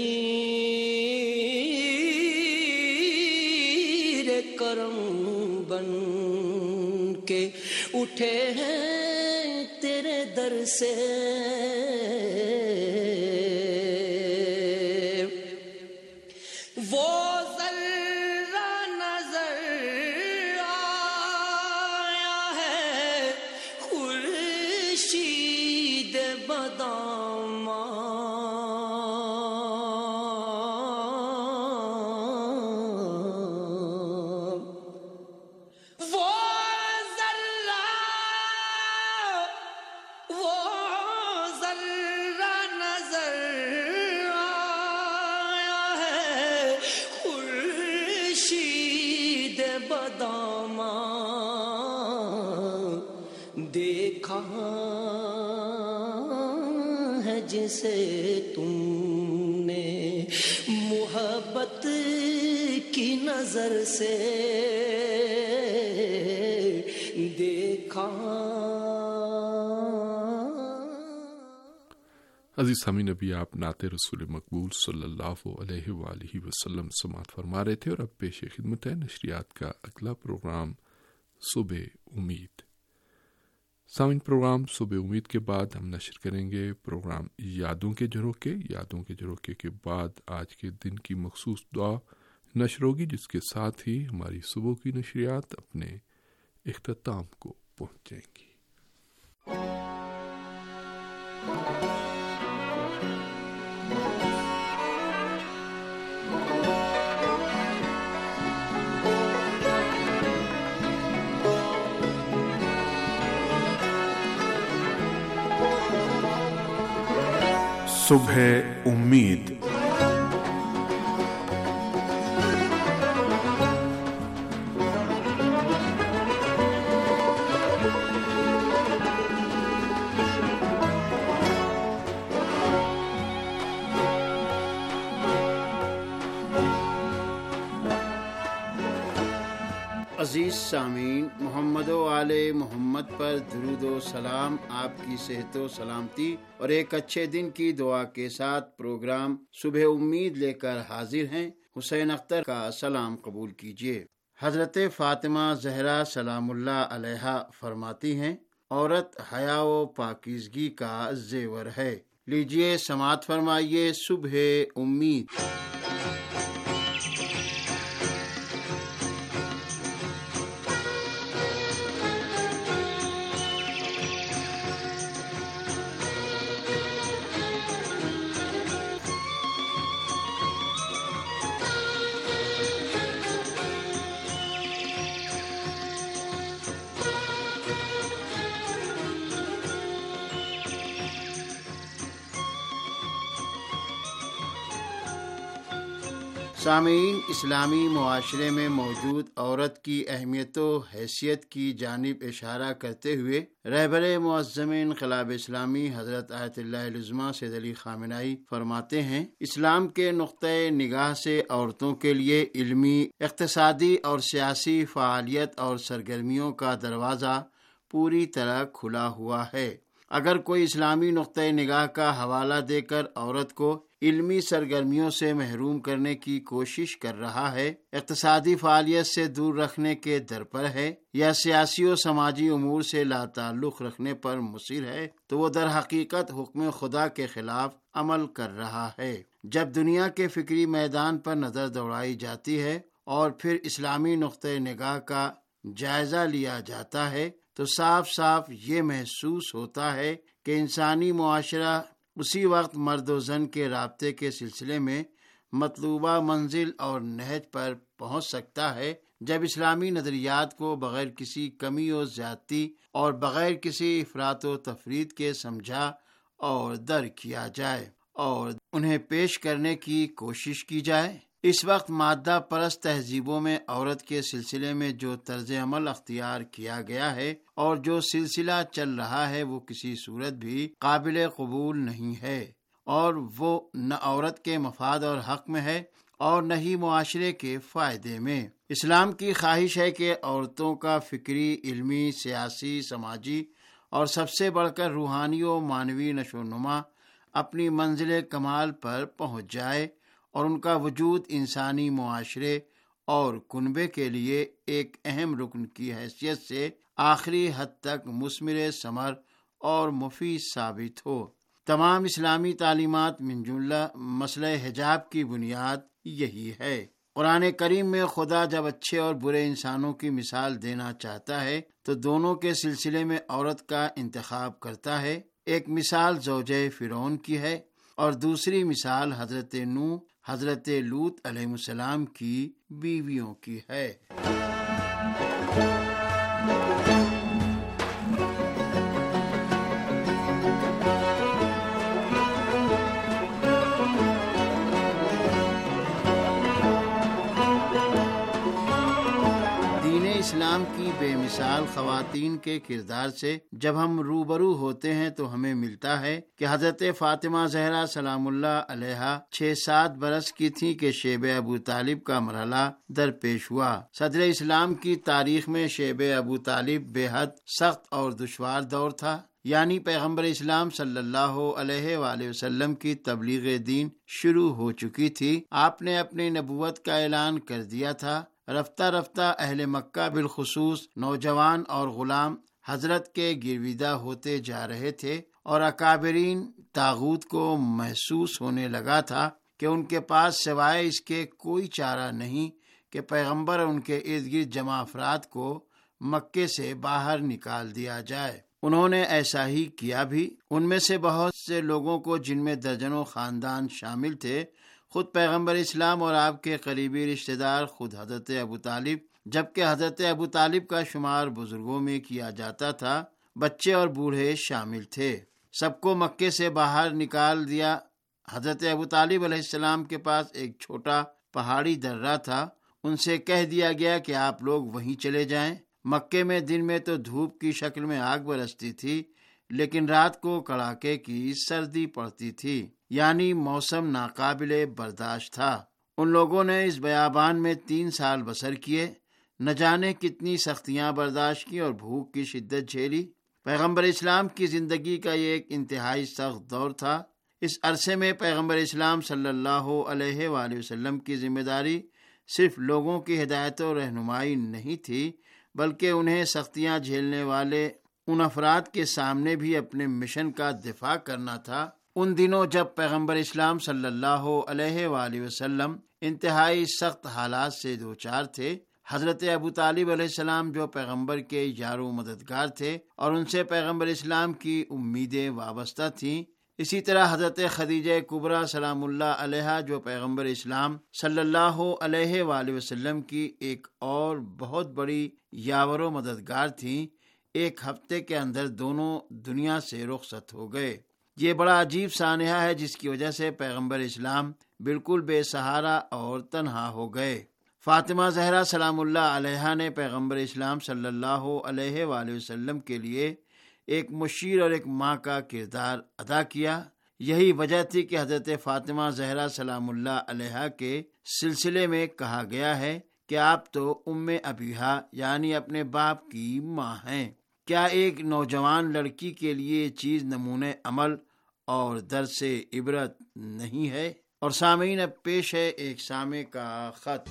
کرم بن کے اٹھے ہیں تیرے در سے. وہ ذرہ نظر آیا ہے خورشید بداماں, دیکھا ہے جسے تم نے محبت کی نظر سے دیکھا. عزیز سامعین, ابھی آپ نعت رسول مقبول صلی اللہ علیہ وآلہ وسلم سماعت فرما رہے تھے اور اب پیش خدمت ہے نشریات کا اگلا پروگرام صبح امید. سامعین, پروگرام صبح امید کے بعد ہم نشر کریں گے پروگرام یادوں کے جھروکے. یادوں کے جھروکے کے بعد آج کے دن کی مخصوص دعا نشر ہوگی, جس کے ساتھ ہی ہماری صبح کی نشریات اپنے اختتام کو پہنچ جائیں گی. صبح امید. عزیز سامعین، محمد و آل محمد پر درود و سلام، آپ کی صحت و سلامتی اور ایک اچھے دن کی دعا کے ساتھ پروگرام صبح امید لے کر حاضر ہیں۔ حسین اختر کا سلام قبول کیجیے۔ حضرت فاطمہ زہرا سلام اللہ علیہا فرماتی ہیں، عورت حیا و پاکیزگی کا زیور ہے۔ لیجیے سماعت فرمائیے صبح امید۔ سامعین، اسلامی معاشرے میں موجود عورت کی اہمیت و حیثیت کی جانب اشارہ کرتے ہوئے رہبر معظم انقلاب اسلامی حضرت آیت اللہ العظمیٰ سید علی خامنہئی فرماتے ہیں، اسلام کے نقطۂ نگاہ سے عورتوں کے لیے علمی، اقتصادی اور سیاسی فعالیت اور سرگرمیوں کا دروازہ پوری طرح کھلا ہوا ہے۔ اگر کوئی اسلامی نقطۂ نگاہ کا حوالہ دے کر عورت کو علمی سرگرمیوں سے محروم کرنے کی کوشش کر رہا ہے، اقتصادی فعالیت سے دور رکھنے کے در پر ہے، یا سیاسی و سماجی امور سے لا تعلق رکھنے پر مصر ہے، تو وہ در حقیقت حکم خدا کے خلاف عمل کر رہا ہے۔ جب دنیا کے فکری میدان پر نظر دوڑائی جاتی ہے اور پھر اسلامی نقطۂ نگاہ کا جائزہ لیا جاتا ہے تو صاف صاف یہ محسوس ہوتا ہے کہ انسانی معاشرہ اسی وقت مرد و زن کے رابطے کے سلسلے میں مطلوبہ منزل اور نہج پر پہنچ سکتا ہے جب اسلامی نظریات کو بغیر کسی کمی و زیادتی اور بغیر کسی افراط و تفرید کے سمجھا اور درک کیا جائے اور انہیں پیش کرنے کی کوشش کی جائے۔ اس وقت مادہ پرست تہذیبوں میں عورت کے سلسلے میں جو طرز عمل اختیار کیا گیا ہے اور جو سلسلہ چل رہا ہے وہ کسی صورت بھی قابل قبول نہیں ہے، اور وہ نہ عورت کے مفاد اور حق میں ہے اور نہ ہی معاشرے کے فائدے میں۔ اسلام کی خواہش ہے کہ عورتوں کا فکری، علمی، سیاسی، سماجی اور سب سے بڑھ کر روحانی و معنوی نشو و نما اپنی منزل کمال پر پہنچ جائے اور ان کا وجود انسانی معاشرے اور کنبے کے لیے ایک اہم رکن کی حیثیت سے آخری حد تک مثمر ثمر اور مفید ثابت ہو۔ تمام اسلامی تعلیمات من جملہ مسئلہ حجاب کی بنیاد یہی ہے۔ قرآن کریم میں خدا جب اچھے اور برے انسانوں کی مثال دینا چاہتا ہے تو دونوں کے سلسلے میں عورت کا انتخاب کرتا ہے۔ ایک مثال زوجہ فرعون کی ہے اور دوسری مثال حضرت نوح، حضرت لوط علیہ السلام کی بیویوں کی ہے۔ اسلام کی بے مثال خواتین کے کردار سے جب ہم روبرو ہوتے ہیں تو ہمیں ملتا ہے کہ حضرت فاطمہ زہرا سلام اللہ علیہا 6-7 برس کی تھی کہ شیب ابو طالب کا مرحلہ درپیش ہوا۔ صدر اسلام کی تاریخ میں شیب ابو طالب بے حد سخت اور دشوار دور تھا، یعنی پیغمبر اسلام صلی اللہ علیہ وآلہ وسلم کی تبلیغ دین شروع ہو چکی تھی۔ آپ نے اپنی نبوت کا اعلان کر دیا تھا۔ رفتہ رفتہ اہل مکہ بالخصوص نوجوان اور غلام حضرت کے گرویدہ ہوتے جا رہے تھے اور اکابرین طاغوت کو محسوس ہونے لگا تھا کہ ان کے پاس سوائے اس کے کوئی چارہ نہیں کہ پیغمبر اور ان کے ارد گرد جمع افراد کو مکے سے باہر نکال دیا جائے۔ انہوں نے ایسا ہی کیا بھی۔ ان میں سے بہت سے لوگوں کو، جن میں درجنوں خاندان شامل تھے، خود پیغمبر اسلام اور آپ کے قریبی رشتہ دار خود حضرت ابو طالب، جبکہ حضرت ابو طالب کا شمار بزرگوں میں کیا جاتا تھا، بچے اور بوڑھے شامل تھے، سب کو مکے سے باہر نکال دیا۔ حضرت ابو طالب علیہ السلام کے پاس ایک چھوٹا پہاڑی درہ تھا، ان سے کہہ دیا گیا کہ آپ لوگ وہیں چلے جائیں۔ مکے میں دن میں تو دھوپ کی شکل میں آگ برستی تھی، لیکن رات کو کڑاکے کی سردی پڑتی تھی، یعنی موسم ناقابل برداشت تھا۔ ان لوگوں نے اس بیابان میں 3 سال بسر کیے۔ نہ جانے کتنی سختیاں برداشت کی اور بھوک کی شدت جھیلی۔ پیغمبر اسلام کی زندگی کا یہ ایک انتہائی سخت دور تھا۔ اس عرصے میں پیغمبر اسلام صلی اللہ علیہ وآلہ وسلم کی ذمہ داری صرف لوگوں کی ہدایت و رہنمائی نہیں تھی، بلکہ انہیں سختیاں جھیلنے والے ان افراد کے سامنے بھی اپنے مشن کا دفاع کرنا تھا۔ ان دنوں جب پیغمبر اسلام صلی اللہ علیہ وآلہ وسلم انتہائی سخت حالات سے دوچار تھے، حضرت ابو طالب علیہ السلام جو پیغمبر کے یار و مددگار تھے اور ان سے پیغمبر اسلام کی امیدیں وابستہ تھیں، اسی طرح حضرت خدیجہ کبریٰ سلام اللہ علیہا جو پیغمبر اسلام صلی اللہ علیہ وآلہ وسلم کی ایک اور بہت بڑی یاور و مددگار تھیں، ایک ہفتے کے اندر دونوں دنیا سے رخصت ہو گئے۔ یہ بڑا عجیب سانحہ ہے جس کی وجہ سے پیغمبر اسلام بالکل بے سہارا اور تنہا ہو گئے۔ فاطمہ زہرا سلام اللہ علیہا نے پیغمبر اسلام صلی اللہ علیہ وآلہ وسلم کے لیے ایک مشیر اور ایک ماں کا کردار ادا کیا۔ یہی وجہ تھی کہ حضرت فاطمہ زہرا سلام اللہ علیہا کے سلسلے میں کہا گیا ہے کہ آپ تو ام ابیہا یعنی اپنے باپ کی ماں ہیں۔ کیا ایک نوجوان لڑکی کے لیے یہ چیز نمونہ عمل اور درس عبرت نہیں ہے؟ اور سامعین، اب پیش ہے ایک سامع کا خط۔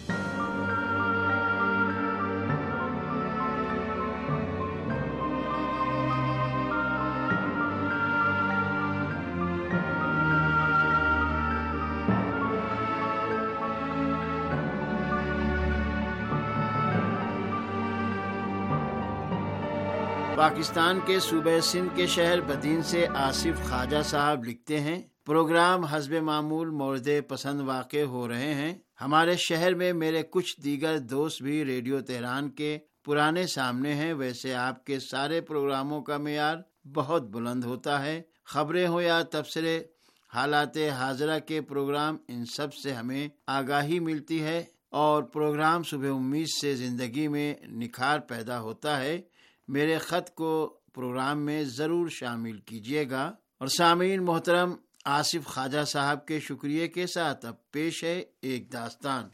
پاکستان کے صوبہ سندھ کے شہر بدین سے آصف خواجہ صاحب لکھتے ہیں، پروگرام حسب معمول مورد پسند واقع ہو رہے ہیں۔ ہمارے شہر میں میرے کچھ دیگر دوست بھی ریڈیو تہران کے پرانے سامنے ہیں۔ ویسے آپ کے سارے پروگراموں کا معیار بہت بلند ہوتا ہے، خبریں ہو یا تبصرے، حالات حاضرہ کے پروگرام، ان سب سے ہمیں آگاہی ملتی ہے اور پروگرام صبح امید سے زندگی میں نکھار پیدا ہوتا ہے۔ میرے خط کو پروگرام میں ضرور شامل کیجیے گا۔ اور سامعین محترم، آصف خواجہ صاحب کے شکریہ کے ساتھ اب پیش ہے ایک داستان۔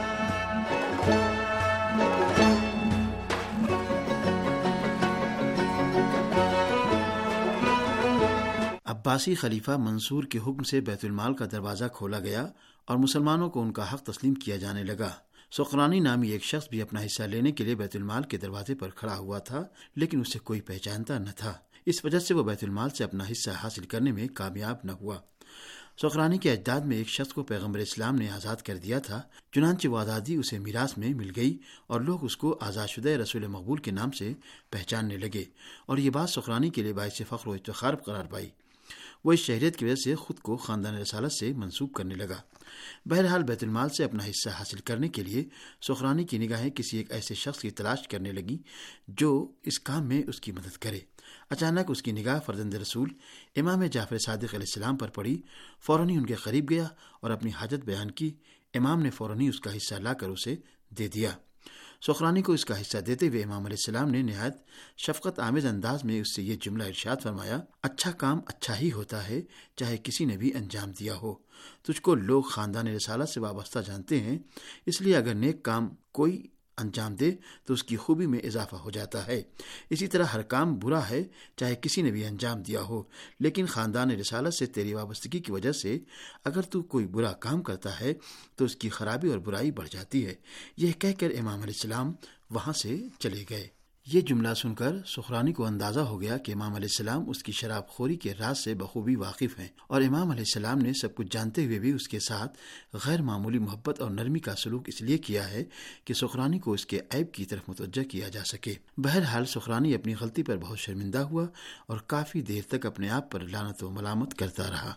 عباسی خلیفہ منصور کے حکم سے بیت المال کا دروازہ کھولا گیا اور مسلمانوں کو ان کا حق تسلیم کیا جانے لگا۔ سقرانی نامی ایک شخص بھی اپنا حصہ لینے کے لیے بیت المال کے دروازے پر کھڑا ہوا تھا، لیکن اسے کوئی پہچانتا نہ تھا۔ اس وجہ سے وہ بیت المال سے اپنا حصہ حاصل کرنے میں کامیاب نہ ہوا۔ سقرانی کے اجداد میں ایک شخص کو پیغمبر اسلام نے آزاد کر دیا تھا، چنانچہ وہ آزادی اسے میراث میں مل گئی اور لوگ اس کو آزاد شدہ رسول مقبول کے نام سے پہچاننے لگے، اور یہ بات سقرانی کے لیے باعث فخر و افتخار قرار پائی۔ وہ اس شہریت کی وجہ سے خود کو خاندان رسالت سے منسوب کرنے لگا۔ بہرحال بیت المال سے اپنا حصہ حاصل کرنے کے لیے سقرانی کی نگاہیں کسی ایک ایسے شخص کی تلاش کرنے لگیں جو اس کام میں اس کی مدد کرے۔ اچانک اس کی نگاہ فرزند رسول امام جعفر صادق علیہ السلام پر پڑی۔ فوراً ان کے قریب گیا اور اپنی حاجت بیان کی۔ امام نے فوراً اس کا حصہ لا کر اسے دے دیا۔ سقرانی کو اس کا حصہ دیتے ہوئے امام علیہ السلام نے نہایت شفقت آمیز انداز میں اس سے یہ جملہ ارشاد فرمایا، اچھا کام اچھا ہی ہوتا ہے چاہے کسی نے بھی انجام دیا ہو۔ تجھ کو لوگ خاندان رسالت سے وابستہ جانتے ہیں، اس لیے اگر نیک کام کوئی انجام دے تو اس کی خوبی میں اضافہ ہو جاتا ہے۔ اسی طرح ہر کام برا ہے چاہے کسی نے بھی انجام دیا ہو، لیکن خاندان رسالت سے تیری وابستگی کی وجہ سے اگر تو کوئی برا کام کرتا ہے تو اس کی خرابی اور برائی بڑھ جاتی ہے۔ یہ کہہ کر امام علیہ السلام وہاں سے چلے گئے۔ یہ جملہ سن کر سقرانی کو اندازہ ہو گیا کہ امام علیہ السلام اس کی شراب خوری کے راز سے بخوبی واقف ہیں، اور امام علیہ السلام نے سب کچھ جانتے ہوئے بھی اس کے ساتھ غیر معمولی محبت اور نرمی کا سلوک اس لیے کیا ہے کہ سقرانی کو اس کے عیب کی طرف متوجہ کیا جا سکے۔ بہرحال سقرانی اپنی غلطی پر بہت شرمندہ ہوا اور کافی دیر تک اپنے آپ پر لعنت و ملامت کرتا رہا۔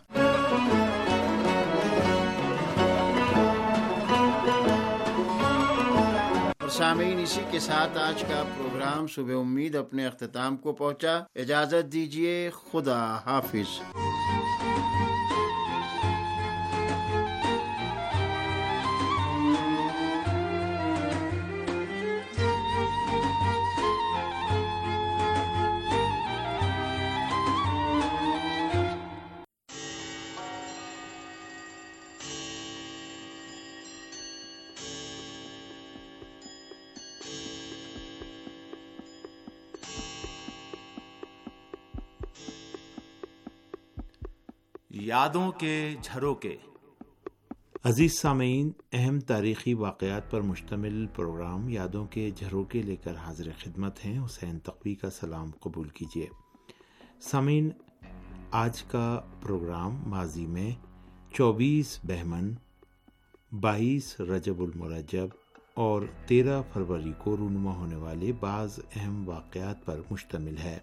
سامعین، اسی کے ساتھ آج کا پروگرام صبح امید اپنے اختتام کو پہنچا۔ اجازت دیجیے، خدا حافظ۔ یادوں کے جھروکے۔ عزیز سامعین، اہم تاریخی واقعات پر مشتمل پروگرام یادوں کے جھروکے لے کر حاضر خدمت ہیں۔ حسین تقوی کا سلام قبول کیجیے۔ سامعین، آج کا پروگرام ماضی میں 24 بہمن، 22 رجب المرجب اور 13 فروری کو رونما ہونے والے بعض اہم واقعات پر مشتمل ہے۔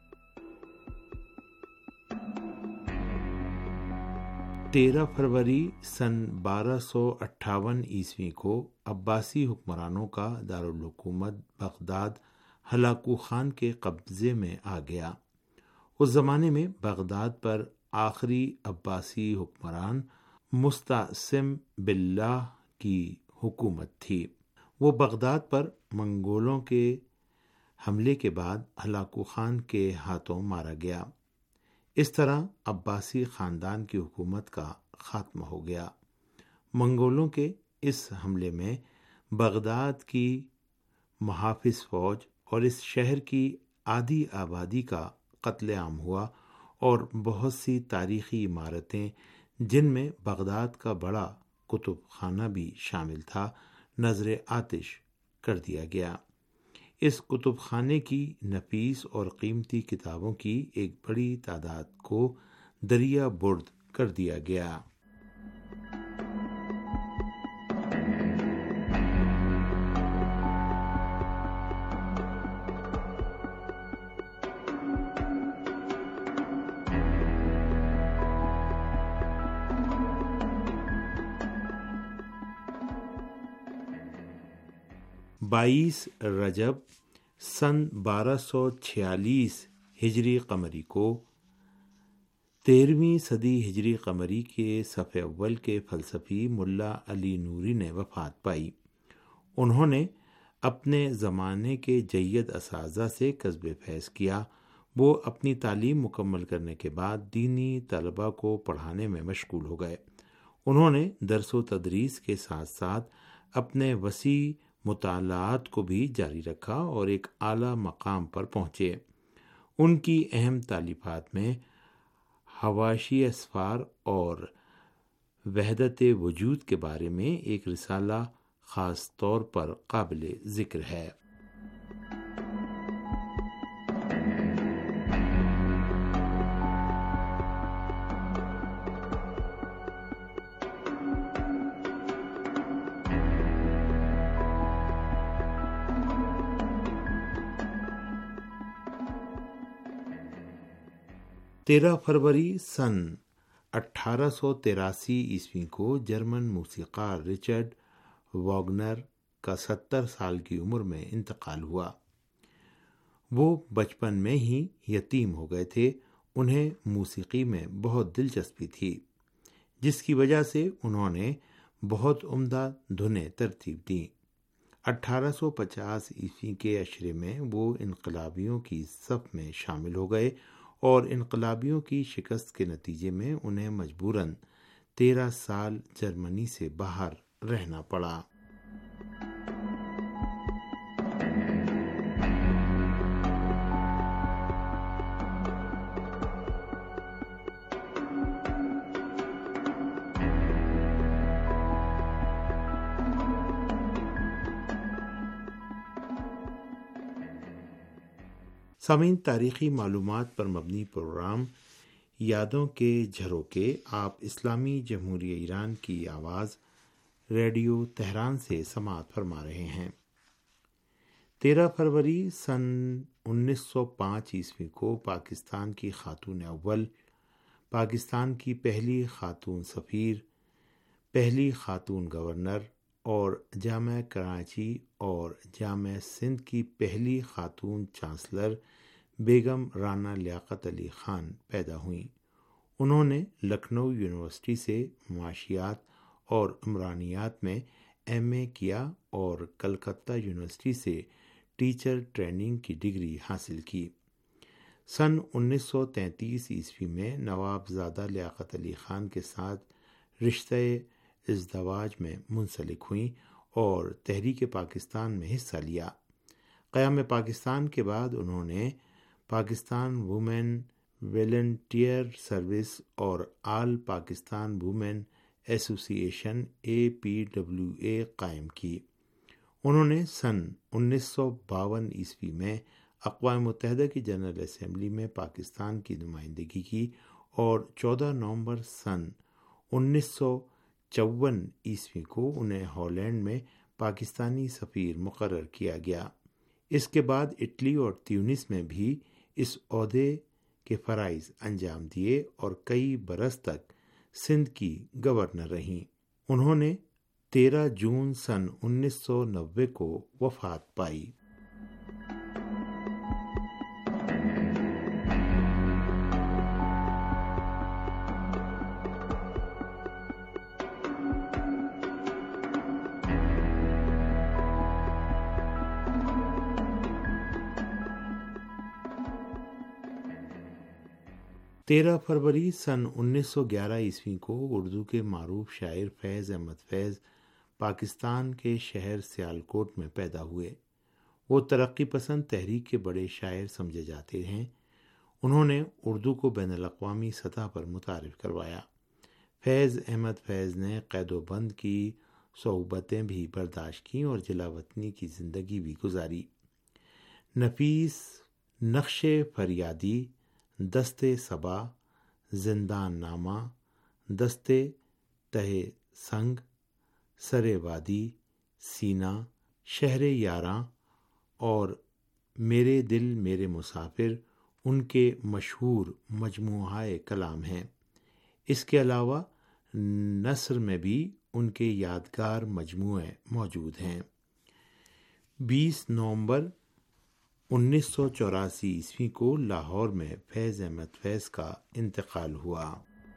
13 فروری سن 1258 عیسوی کو عباسی حکمرانوں کا دارالحکومت بغداد ہلاکو خان کے قبضے میں آ گیا۔ اس زمانے میں بغداد پر آخری عباسی حکمران مستعصم باللہ کی حکومت تھی۔ وہ بغداد پر منگولوں کے حملے کے بعد ہلاکو خان کے ہاتھوں مارا گیا۔ اس طرح عباسی خاندان کی حکومت کا خاتمہ ہو گیا۔ منگولوں کے اس حملے میں بغداد کی محافظ فوج اور اس شہر کی آدھی آبادی کا قتل عام ہوا اور بہت سی تاریخی عمارتیں، جن میں بغداد کا بڑا کتب خانہ بھی شامل تھا، نذر آتش کر دیا گیا۔ اس کتب خانے کی نفیس اور قیمتی کتابوں کی ایک بڑی تعداد کو دریا برد کر دیا گیا۔ بائیس رجب سن 1246 ہجری قمری کو 13ویں صدی ہجری قمری کے صف اول کے فلسفی ملا علی نوری نے وفات پائی۔ انہوں نے اپنے زمانے کے جید اساتذہ سے کسب فیض کیا۔ وہ اپنی تعلیم مکمل کرنے کے بعد دینی طلبہ کو پڑھانے میں مشغول ہو گئے۔ انہوں نے درس و تدریس کے ساتھ ساتھ اپنے وسیع مطالعات کو بھی جاری رکھا اور ایک اعلیٰ مقام پر پہنچے۔ ان کی اہم تالیفات میں حواشی اسفار اور وحدت وجود کے بارے میں ایک رسالہ خاص طور پر قابل ذکر ہے۔ تیرہ فروری سن 1883 عیسوی کو جرمن موسیقار رچرڈ واگنر کا 70 سال کی عمر میں انتقال ہوا۔ وہ بچپن میں ہی یتیم ہو گئے تھے۔ انہیں موسیقی میں بہت دلچسپی تھی، جس کی وجہ سے انہوں نے بہت عمدہ دھنیں ترتیب دیں۔ 1850 عیسوی کے عشرے میں وہ انقلابیوں کی صف میں شامل ہو گئے اور انقلابیوں کی شکست کے نتیجے میں انہیں مجبوراً 13 سال جرمنی سے باہر رہنا پڑا۔ سامعین، تاریخی معلومات پر مبنی پروگرام یادوں کے جھروکے آپ اسلامی جمہوریہ ایران کی آواز ریڈیو تہران سے سماعت فرما رہے ہیں۔ 13 فروری سن 1905 عیسوی کو پاکستان کی خاتون اول، پاکستان کی پہلی خاتون سفیر، پہلی خاتون گورنر اور جامعہ کراچی اور جامعہ سندھ کی پہلی خاتون چانسلر بیگم رانا لیاقت علی خان پیدا ہوئیں۔ انہوں نے لکھنؤ یونیورسٹی سے معاشیات اور عمرانیات میں ایم.اے کیا اور کلکتہ یونیورسٹی سے ٹیچر ٹریننگ کی ڈگری حاصل کی۔ سن 1933 عیسوی میں نواب زادہ لیاقت علی خان کے ساتھ رشتہ ازدواج میں منسلک ہوئیں اور تحریک پاکستان میں حصہ لیا۔ قیام پاکستان کے بعد انہوں نے پاکستان وومن ویلنٹیئر سروس اور آل پاکستان وومن ایسوسی ایشن APWA قائم کی۔ انہوں نے سن 1952 عیسوی میں اقوام متحدہ کی جنرل اسمبلی میں پاکستان کی نمائندگی کی اور 14 نومبر سن 1954 عیسوی کو انہیں ہالینڈ میں پاکستانی سفیر مقرر کیا گیا۔ اس کے بعد اٹلی اور تیونس میں بھی اس عہدے کے فرائض انجام دیے اور کئی برس تک سندھ کی گورنر رہیں۔ انہوں نے 13 جون سن 1990 کو وفات پائی۔ تیرہ فروری سن 1911 عیسوی کو اردو کے معروف شاعر فیض احمد فیض پاکستان کے شہر سیالکوٹ میں پیدا ہوئے۔ وہ ترقی پسند تحریک کے بڑے شاعر سمجھے جاتے ہیں۔ انہوں نے اردو کو بین الاقوامی سطح پر متعارف کروایا۔ فیض احمد فیض نے قید و بند کی صعوبتیں بھی برداشت کیں اور جلا وطنی کی زندگی بھی گزاری۔ نفیس نقش فریادی، دستے صبا، زندان نامہ، دستے تہ سنگ، سر وادی، سینہ، شہر یاراں اور میرے دل میرے مسافر ان کے مشہور مجموعہ کلام ہیں۔ اس کے علاوہ نثر میں بھی ان کے یادگار مجموعے موجود ہیں۔ 20 نومبر 1984 عیسوی کو لاہور میں فیض احمد فیض کا انتقال ہوا۔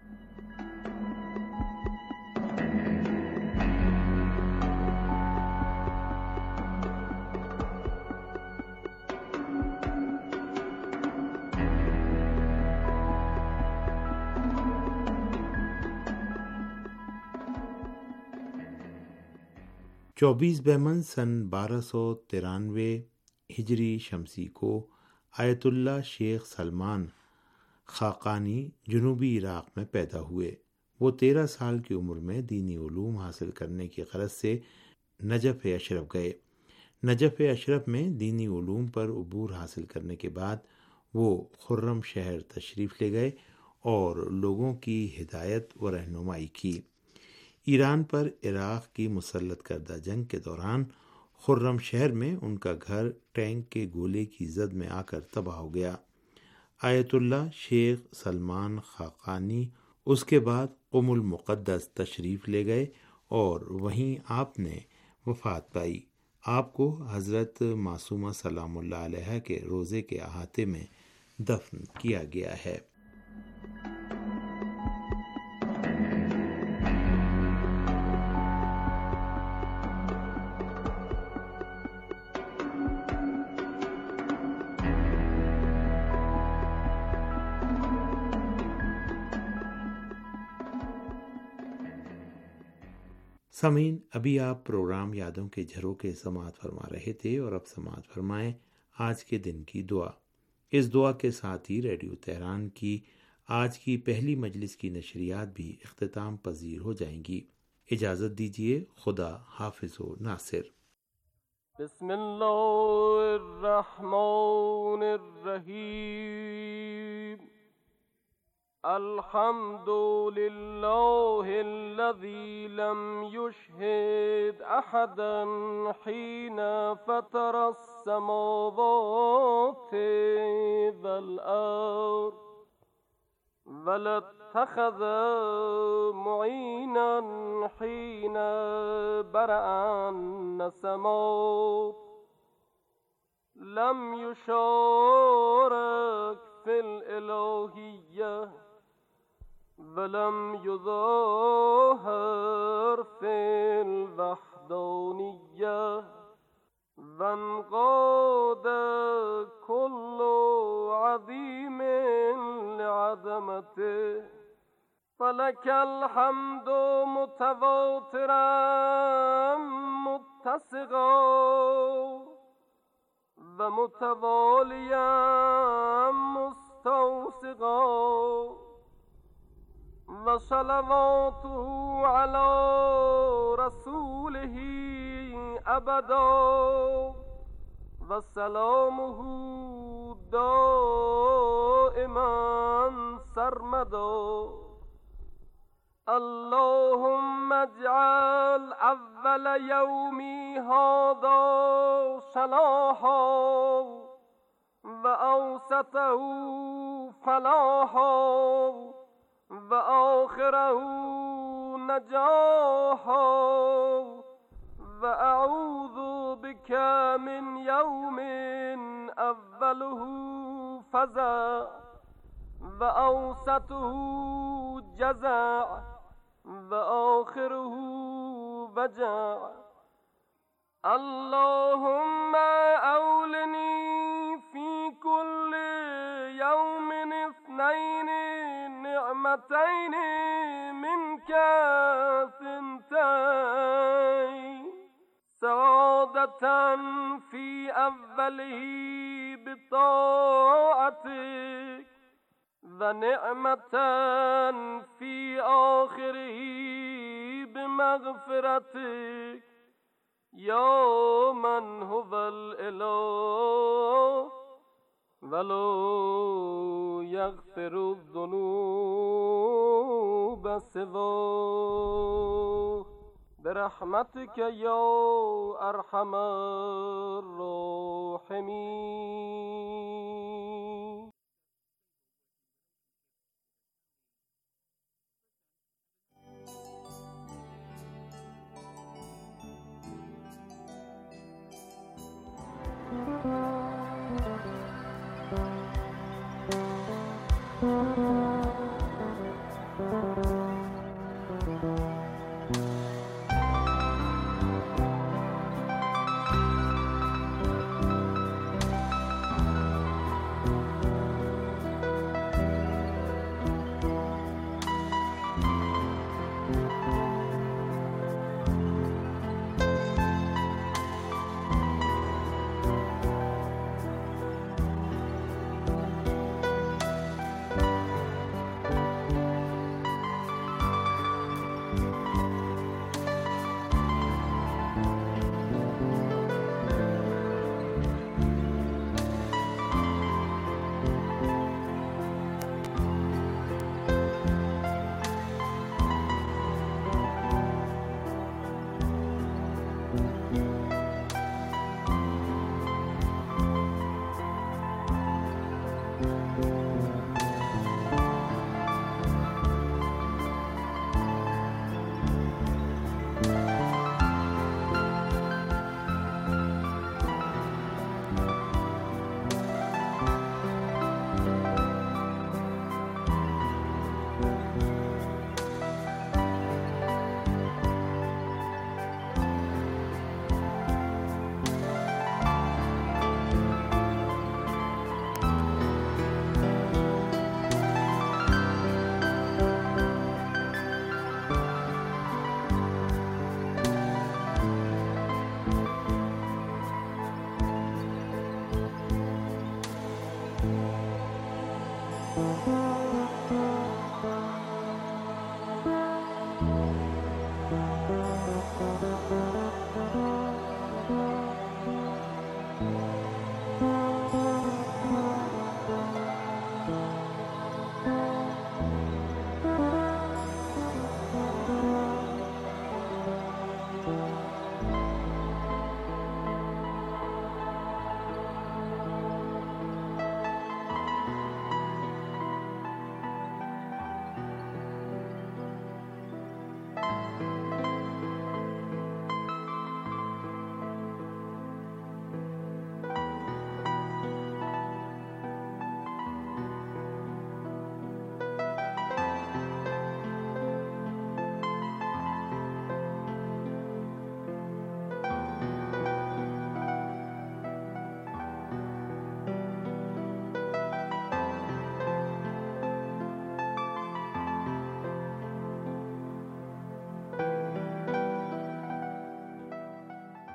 چوبیس بہمن سن 1293 ہجری شمسی کو آیت اللہ شیخ سلمان خاقانی جنوبی عراق میں پیدا ہوئے۔ وہ 13 سال کی عمر میں دینی علوم حاصل کرنے کی غرض سے نجف اشرف گئے۔ نجف اشرف میں دینی علوم پر عبور حاصل کرنے کے بعد وہ خرم شہر تشریف لے گئے اور لوگوں کی ہدایت و رہنمائی کی۔ ایران پر عراق کی مسلط کردہ جنگ کے دوران خرم شہر میں ان کا گھر ٹینک کے گولے کی زد میں آ کر تباہ ہو گیا۔ آیت اللہ شیخ سلمان خاقانی اس کے بعد قم المقدس تشریف لے گئے اور وہیں آپ نے وفات پائی۔ آپ کو حضرت معصومہ سلام اللہ علیہ کے روضے کے احاطے میں دفن کیا گیا ہے۔ سامعین، ابھی آپ پروگرام یادوں کے جھروکے سماعت فرما رہے تھے اور اب سماعت فرمائیں آج کے دن کی دعا۔ اس دعا کے ساتھ ہی ریڈیو تہران کی آج کی پہلی مجلس کی نشریات بھی اختتام پذیر ہو جائیں گی۔ اجازت دیجیے، خدا حافظ و ناصر۔ بسم اللہ الرحمن الرحیم۔ الحمد للہ الذی لم یشہد احدا حین فطر السماوات والارض ولا اتخذ معینا حین برأ السماء لم یشارک فی الالوہیہ ولم يظاهر في الوحدانية وانقاد كل عظيم لعظمته فلك الحمد متواترا متسقا ومتواليا مستوسقا وصلواته على رسوله أبدا وسلامه دائما سرمدا اللهم اجعل اول یومی هذا صلاحا و اوسطه فلاحا و آخره نجاحا و اعوذ بك من یوم اوله فزع و اوسطه جزع و آخره وجع اللهم اولنی فی کل یوم اثنین نعمتین منك ثنتین سعادة في اوله بطاعتك ونعمة في آخره بمغفرتك يا من هو الإله ولو يغفر الذنوب سواه برحمتك يا أرحم الراحمين.